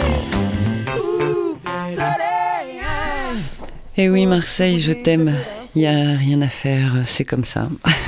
Et oui, Marseille, je t'aime. Il n'y a rien à faire, c'est comme ça.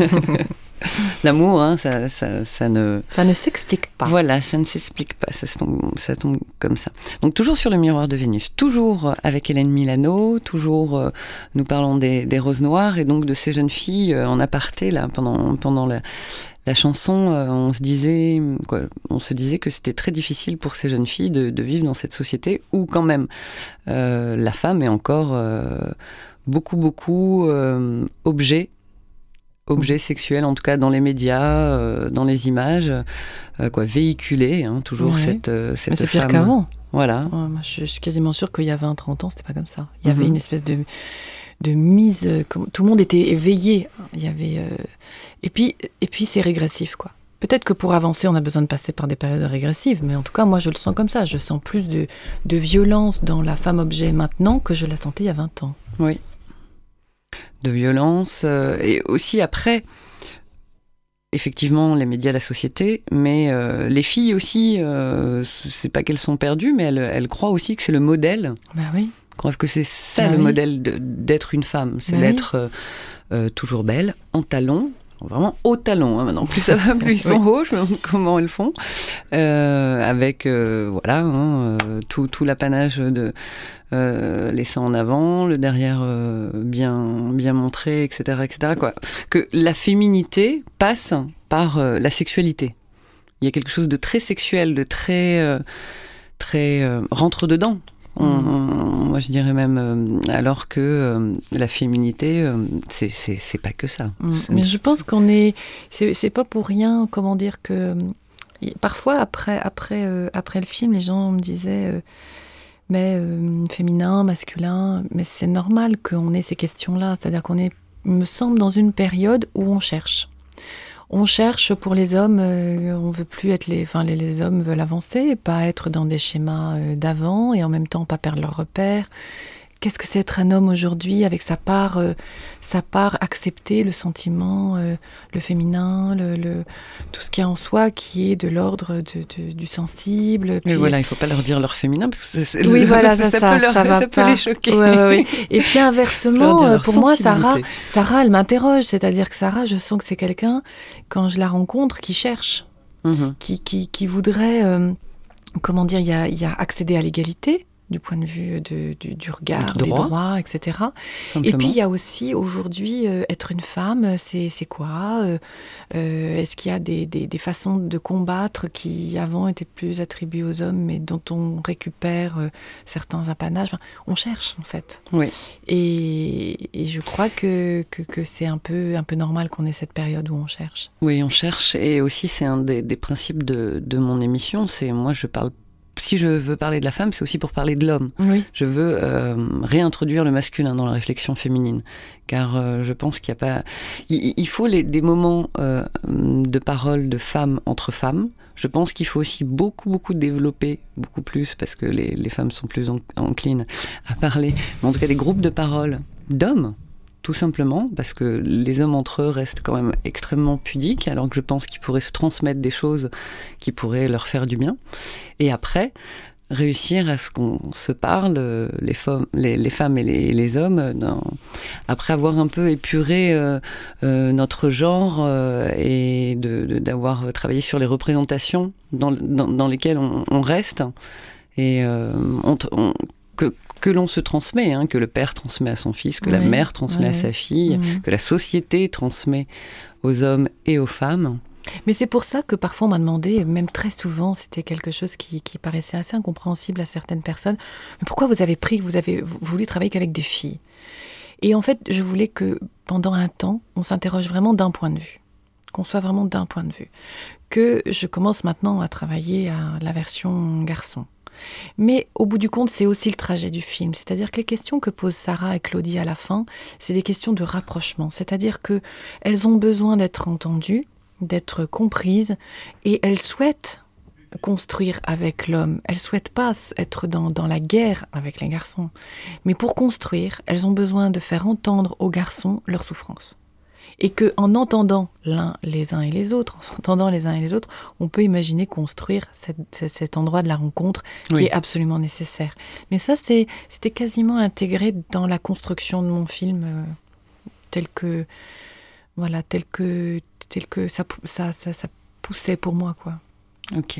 L'amour, hein, ça, ça, ça ne... Ça ne s'explique pas. Voilà, ça ne s'explique pas, ça, se tombe, ça tombe comme ça. Donc toujours sur le miroir de Vénus, toujours avec Hélène Milano, toujours euh, nous parlons des, des roses noires et donc de ces jeunes filles euh, en aparté, là, pendant, pendant la, la chanson, euh, on, se disait, quoi, on se disait que c'était très difficile pour ces jeunes filles de, de vivre dans cette société où quand même euh, la femme est encore euh, beaucoup, beaucoup euh, objet Objet sexuel, en tout cas dans les médias, euh, dans les images, euh, quoi, véhiculé, hein, toujours ouais. cette, euh, cette Mais c'est femme. pire qu'avant. Voilà. Ouais, moi, je, je suis quasiment sûre qu'il y a vingt trente ans, c'était pas comme ça. Il y Mm-hmm. avait une espèce de, de mise, euh, comme, tout le monde était éveillé. Il y avait, euh, et puis, et puis c'est régressif, quoi. Peut-être que pour avancer, on a besoin de passer par des périodes régressives, mais en tout cas, moi, je le sens comme ça. Je sens plus de, de violence dans la femme-objet maintenant que je la sentais il y a vingt ans. Oui. De violence, euh, et aussi après, effectivement, les médias, la société, mais euh, les filles aussi, euh, c'est pas qu'elles sont perdues, mais elles, elles croient aussi que c'est le modèle. Bah oui. Elles croient que c'est ça bah le oui. modèle de, d'être une femme, c'est bah d'être euh, euh, toujours belle, en talons, vraiment haut talons, hein, maintenant. Plus ça va, plus ils sont oui. hauts, je me demande comment elles font, euh, avec, euh, voilà, hein, euh, tout, tout l'apanage de... Euh, les seins en avant, le derrière euh, bien, bien montré, et cetera, et cetera, quoi. Que la féminité passe par euh, la sexualité. Il y a quelque chose de très sexuel, de très, euh, très euh, rentre-dedans. On, on, moi, je dirais même, euh, alors que euh, la féminité, euh, c'est, c'est, c'est pas que ça. Mmh. C'est, Mais je pense qu'on est... C'est, c'est pas pour rien, comment dire, que... Parfois, après, après, euh, après le film, les gens me disaient... Euh, mais euh, féminin, masculin, mais c'est normal qu'on ait ces questions-là. C'est-à-dire qu'on est, il me semble, dans une période où on cherche. On cherche pour les hommes, euh, on veut plus être les... Enfin, les, les hommes veulent avancer, pas être dans des schémas euh, d'avant et en même temps pas perdre leurs repères. Qu'est-ce que c'est être un homme aujourd'hui avec sa part, euh, sa part accepter le sentiment, euh, le féminin, le, le, tout ce qu'il y a en soi qui est de l'ordre de, de, du sensible. Mais voilà, il ne faut pas leur dire leur féminin parce que c'est, c'est oui, le, voilà, ça, ça, ça, peut, leur, ça, va ça peut les choquer. Ouais, ouais, ouais. Et puis inversement, pour moi, Sarah, Sarah, elle m'interroge. C'est-à-dire que Sarah, je sens que c'est quelqu'un, quand je la rencontre, qui cherche, mm-hmm. qui, qui, qui voudrait, euh, comment dire, il y a, y a accéder à l'égalité. Du point de vue de, du, du regard, droit. Des droits, et cetera. Simplement. Et puis, il y a aussi, aujourd'hui, euh, être une femme, c'est, c'est quoi euh, euh, Est-ce qu'il y a des, des, des façons de combattre qui, avant, étaient plus attribuées aux hommes, mais dont on récupère euh, certains apanages enfin, on cherche, en fait. Oui. Et, et je crois que, que, que c'est un peu, un peu normal qu'on ait cette période où on cherche. Oui, on cherche. Et aussi, c'est un des, des principes de, de mon émission. C'est, moi, je parle si je veux parler de la femme, c'est aussi pour parler de l'homme. Oui. Je veux euh, réintroduire le masculin dans la réflexion féminine, car euh, je pense qu'il y a pas, il, il faut les, des moments euh, de parole de femmes entre femmes. Je pense qu'il faut aussi beaucoup, beaucoup développer, beaucoup plus, parce que les, les femmes sont plus en, enclines à parler, mais en tout cas des groupes de parole d'hommes. Tout simplement, parce que les hommes entre eux restent quand même extrêmement pudiques, alors que je pense qu'ils pourraient se transmettre des choses qui pourraient leur faire du bien. Et après, réussir à ce qu'on se parle, les femmes, les, les femmes et les, les hommes, dans, après avoir un peu épuré euh, euh, notre genre euh, et de, de, d'avoir travaillé sur les représentations dans, dans, dans lesquelles on, on reste. Et euh, on... on que, que l'on se transmet, hein, que le père transmet à son fils, que oui, la mère transmet oui. à sa fille, mmh. que la société transmet aux hommes et aux femmes. Mais c'est pour ça que parfois on m'a demandé, même très souvent, c'était quelque chose qui, qui paraissait assez incompréhensible à certaines personnes, mais pourquoi vous avez pris, vous avez voulu travailler qu'avec des filles ? Et en fait, je voulais que pendant un temps, on s'interroge vraiment d'un point de vue, qu'on soit vraiment d'un point de vue, que je commence maintenant à travailler à la version garçon. Mais au bout du compte, c'est aussi le trajet du film. C'est-à-dire que les questions que posent Sarah et Claudie à la fin, c'est des questions de rapprochement. C'est-à-dire qu'elles ont besoin d'être entendues, d'être comprises, et elles souhaitent construire avec l'homme. Elles ne souhaitent pas être dans, dans la guerre avec les garçons. Mais pour construire, elles ont besoin de faire entendre aux garçons leurs souffrances. Et qu'en entendant l'un, les uns et les autres, en s'entendant les uns et les autres, on peut imaginer construire cette, cet endroit de la rencontre qui oui. est absolument nécessaire. Mais ça, c'est, c'était quasiment intégré dans la construction de mon film. tel que, voilà, tel que, tel que ça, ça, ça, ça poussait pour moi, quoi. Ok.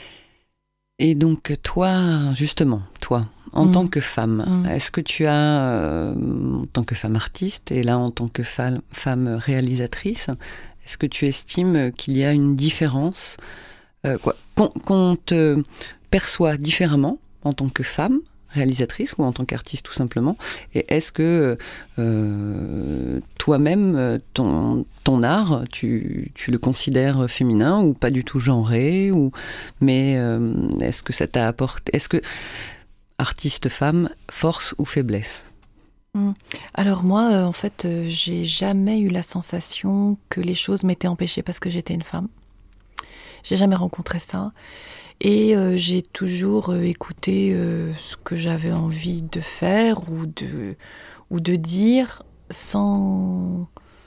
Et donc, toi, justement, toi, en mmh. tant que femme, mmh. est-ce que tu as, euh, en tant que femme artiste, et là, en tant que fa- femme réalisatrice, est-ce que tu estimes qu'il y a une différence, euh, quoi, qu'on, qu'on te perçoit différemment en tant que femme réalisatrice ou en tant qu'artiste tout simplement, et est-ce que euh, toi-même ton, ton art tu, tu le considères féminin ou pas du tout genré, ou mais euh, est-ce que ça t'a apporté, est-ce que artiste femme, force ou faiblesse? Mmh. Alors moi euh, en fait euh, j'ai jamais eu la sensation que les choses m'étaient empêchées parce que j'étais une femme. J'ai jamais rencontré ça. Et euh, j'ai toujours euh, écouté euh, ce que j'avais envie de faire ou de, ou de dire sans,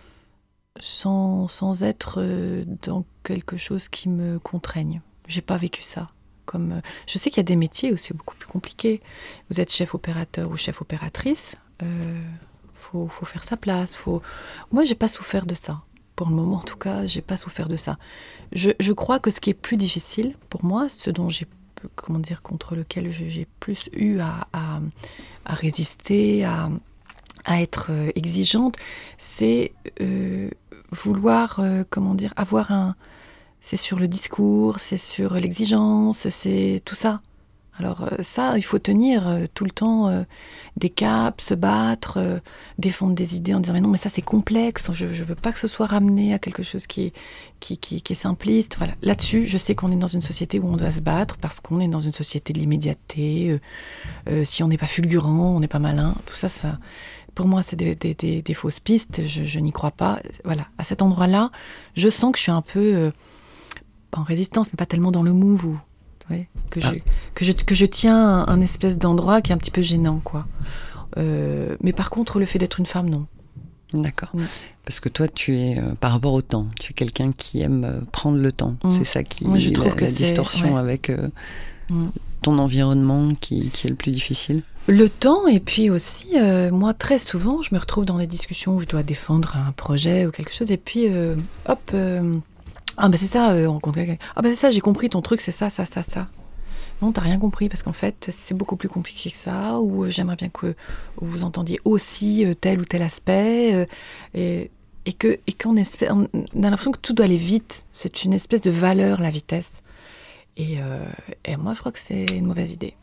sans, sans être euh, dans quelque chose qui me contraigne. J'ai pas vécu ça. Comme, euh, je sais qu'il y a des métiers où c'est beaucoup plus compliqué. Vous êtes chef opérateur ou chef opératrice, euh, faut, faut faire sa place. Faut... Moi, j'ai pas souffert de ça. Pour le moment, en tout cas, j'ai pas souffert de ça. Je, je crois que ce qui est plus difficile pour moi, ce dont j'ai, comment dire, contre lequel j'ai plus eu à, à, à résister, à, à être exigeante, c'est euh, vouloir, euh, comment dire, avoir un... C'est sur le discours, c'est sur l'exigence, c'est tout ça. Alors ça, il faut tenir euh, tout le temps euh, des caps, se battre, euh, défendre des idées en disant mais non, mais ça c'est complexe, je, je veux pas que ce soit ramené à quelque chose qui est, qui, qui, qui est simpliste. Voilà. Là-dessus, je sais qu'on est dans une société où on doit se battre parce qu'on est dans une société de l'immédiateté. Euh, euh, si on n'est pas fulgurant, on n'est pas malin. Tout ça, ça, pour moi, c'est des, des, des, des fausses pistes. Je, je n'y crois pas. Voilà. À cet endroit-là, je sens que je suis un peu euh, en résistance, mais pas tellement dans le move où Ouais, que, ah. je, que, je, que je tiens un, un espèce d'endroit qui est un petit peu gênant, quoi. Euh, mais par contre, le fait d'être une femme, non. D'accord. Mm. Parce que toi, tu es, euh, par rapport au temps, tu es quelqu'un qui aime euh, prendre le temps. Mm. C'est ça qui Moi, je est trouve la, que la c'est, distorsion ouais. avec euh, mm. ton environnement qui, qui est le plus difficile. Le temps, et puis aussi, euh, moi, très souvent, je me retrouve dans des discussions où je dois défendre un projet ou quelque chose, et puis, euh, hop... Euh, Ah bah c'est ça, euh, rencontrer quelqu'un. Ah bah c'est ça, j'ai compris ton truc, c'est ça, ça, ça, ça. Non, t'as rien compris, parce qu'en fait, c'est beaucoup plus compliqué que ça, ou euh, j'aimerais bien que vous entendiez aussi euh, tel ou tel aspect, euh, et, et, que, et qu'on espère, on a l'impression que tout doit aller vite. C'est une espèce de valeur, la vitesse. Et, euh, et moi, je crois que c'est une mauvaise idée.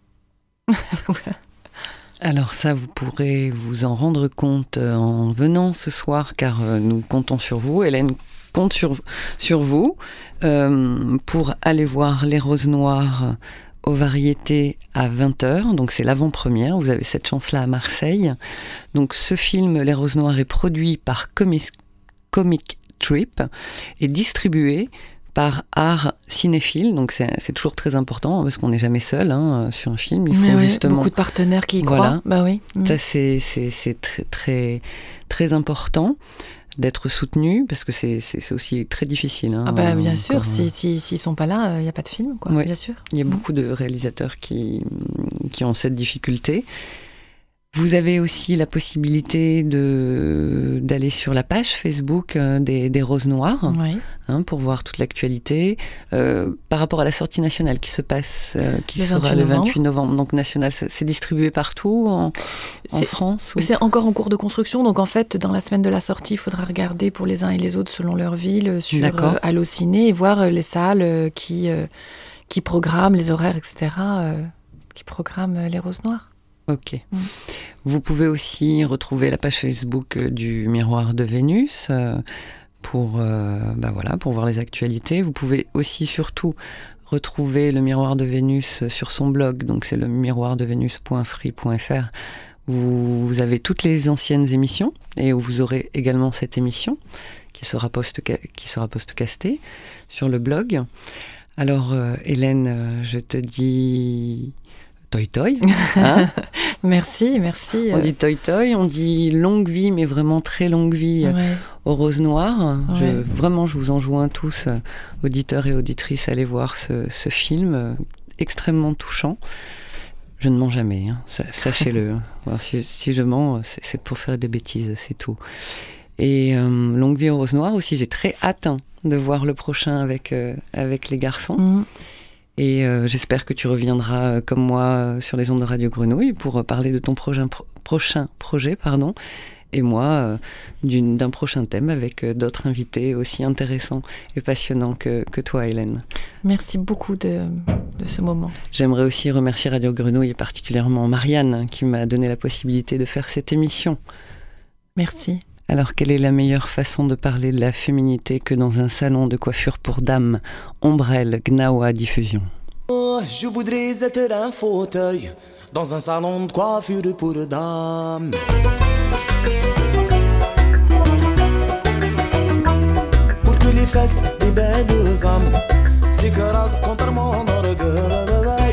Voilà. Alors ça, vous pourrez vous en rendre compte en venant ce soir, car euh, nous comptons sur vous. Hélène compte sur, sur vous euh, pour aller voir Les Roses Noires aux Variétés à vingt heures. Donc c'est l'avant-première, vous avez cette chance-là à Marseille. Donc ce film Les Roses Noires est produit par Comic, Comic Trip et distribué par Art Cinéphile, donc c'est, c'est toujours très important parce qu'on n'est jamais seul hein, sur un film. Il faut Mais justement ouais, beaucoup de partenaires qui y voilà. croient. Bah oui. Ça c'est c'est c'est très très très important d'être soutenu parce que c'est c'est, c'est aussi très difficile. Hein, ah bah bien sûr, encore, si si s'ils sont pas là, il euh, y a pas de film quoi. Ouais. Bien sûr. Il y a mmh. beaucoup de réalisateurs qui qui ont cette difficulté. Vous avez aussi la possibilité de, d'aller sur la page Facebook des, des Roses Noires oui. hein, pour voir toute l'actualité. Euh, par rapport à la sortie nationale qui se passe, euh, qui le sera le vingt-huit novembre. novembre, donc national, c'est, c'est distribué partout en, c'est, en France ou... C'est encore en cours de construction, donc en fait, dans la semaine de la sortie, il faudra regarder pour les uns et les autres selon leur ville sur euh, Allociné et voir euh, les salles euh, qui, euh, qui programment les horaires, et cetera, euh, qui programment euh, les Roses Noires. Ok. Mmh. Vous pouvez aussi retrouver la page Facebook du Miroir de Vénus euh, pour, euh, bah voilà, pour voir les actualités. Vous pouvez aussi surtout retrouver le Miroir de Vénus sur son blog, donc c'est le miroir de vénus point free point f r où vous avez toutes les anciennes émissions et où vous aurez également cette émission qui sera, post- qui sera postcastée sur le blog. Alors euh, Hélène, euh, je te dis... Toi toi, hein merci, merci. On dit toi toi, on dit longue vie, mais vraiment très longue vie ouais. aux Roses Noires. Ouais. Je, vraiment, je vous enjoins tous, auditeurs et auditrices, à aller voir ce, ce film extrêmement touchant. Je ne mens jamais, hein, sachez-le. Alors, si, si je mens, c'est, c'est pour faire des bêtises, c'est tout. Et euh, Longue vie aux roses noires aussi, j'ai très hâte hein, de voir le prochain avec, euh, avec les garçons. Mmh. Et euh, j'espère que tu reviendras euh, comme moi euh, sur les ondes de Radio Grenouille pour euh, parler de ton prochain, pro- prochain projet, pardon. Et moi, euh, d'une, d'un prochain thème avec euh, d'autres invités aussi intéressants et passionnants que, que toi, Hélène. Merci beaucoup de, de ce moment. J'aimerais aussi remercier Radio Grenouille et particulièrement Marianne qui m'a donné la possibilité de faire cette émission. Merci. Alors, quelle est la meilleure façon de parler de la féminité que dans un salon de coiffure pour dames? Ombrelle, Gnawa, diffusion. Oh, je voudrais être un fauteuil dans un salon de coiffure pour dames. Pour que les fesses des belles âmes s'écrasent contre mon orgueil.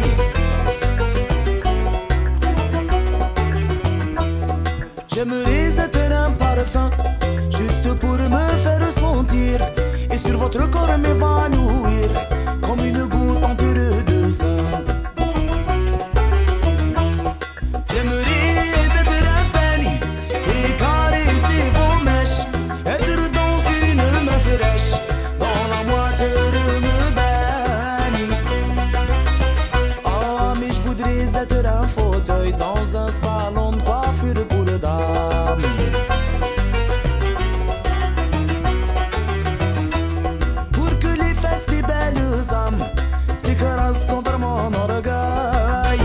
J'aimerais être un parfum, juste pour me faire sentir, et sur votre corps m'évanouir, comme une goutte en pur de sang. J'aimerais être un peigne, et caresser vos mèches, être dans une main fraîche, dans la moiteur me baigne. Ah, mais je voudrais être un fauteuil dans un salon de coiffure pour dames. Pour que les fesses des belles âmes s'écrasent contre mon orgueil.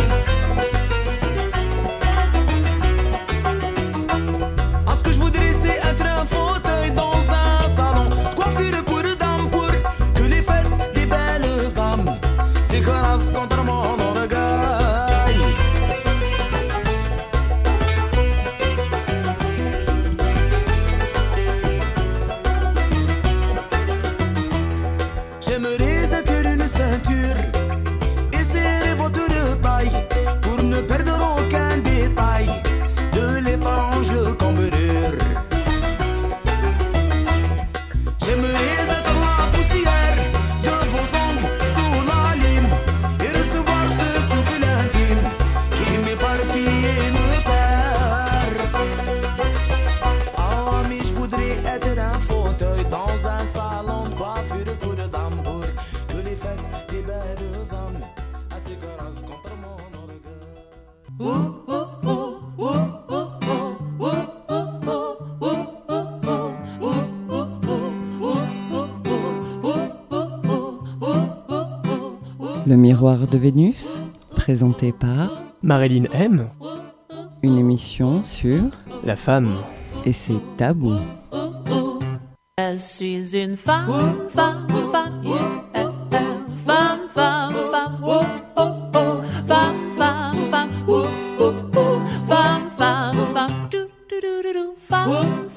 Ah, ce que je voudrais c'est être un fauteuil dans un salon de coiffure pour dames, pour que les fesses des belles âmes s'écrasent contre mon orgueil. J'aimerais être une ceinture et serrer votre taille pour ne perdre aucun détail de l'étrange cambrure. J'aimerais être la poussière de vos ongles sous la lime et recevoir ce souffle intime qui m'éparpille et me perd. Ah, mais je voudrais être un fauteuil dans un salon de coiffure pour dames, pour que les fesses des belles âmes s'écrasent contre mon orgueil. Oh, oh, oh, oh, oh, oh, oh, oh, oh, oh. Le miroir de Vénus, présenté par Marilyn M. Une émission sur la femme et ses tabous. Je suis une femme, femme, femme, yeah. Femme, femme, femme, oh, oh, oh. Femme, femme, femme, oh, oh, oh. Femme, femme, femme, do, do, do, do, do. Femme,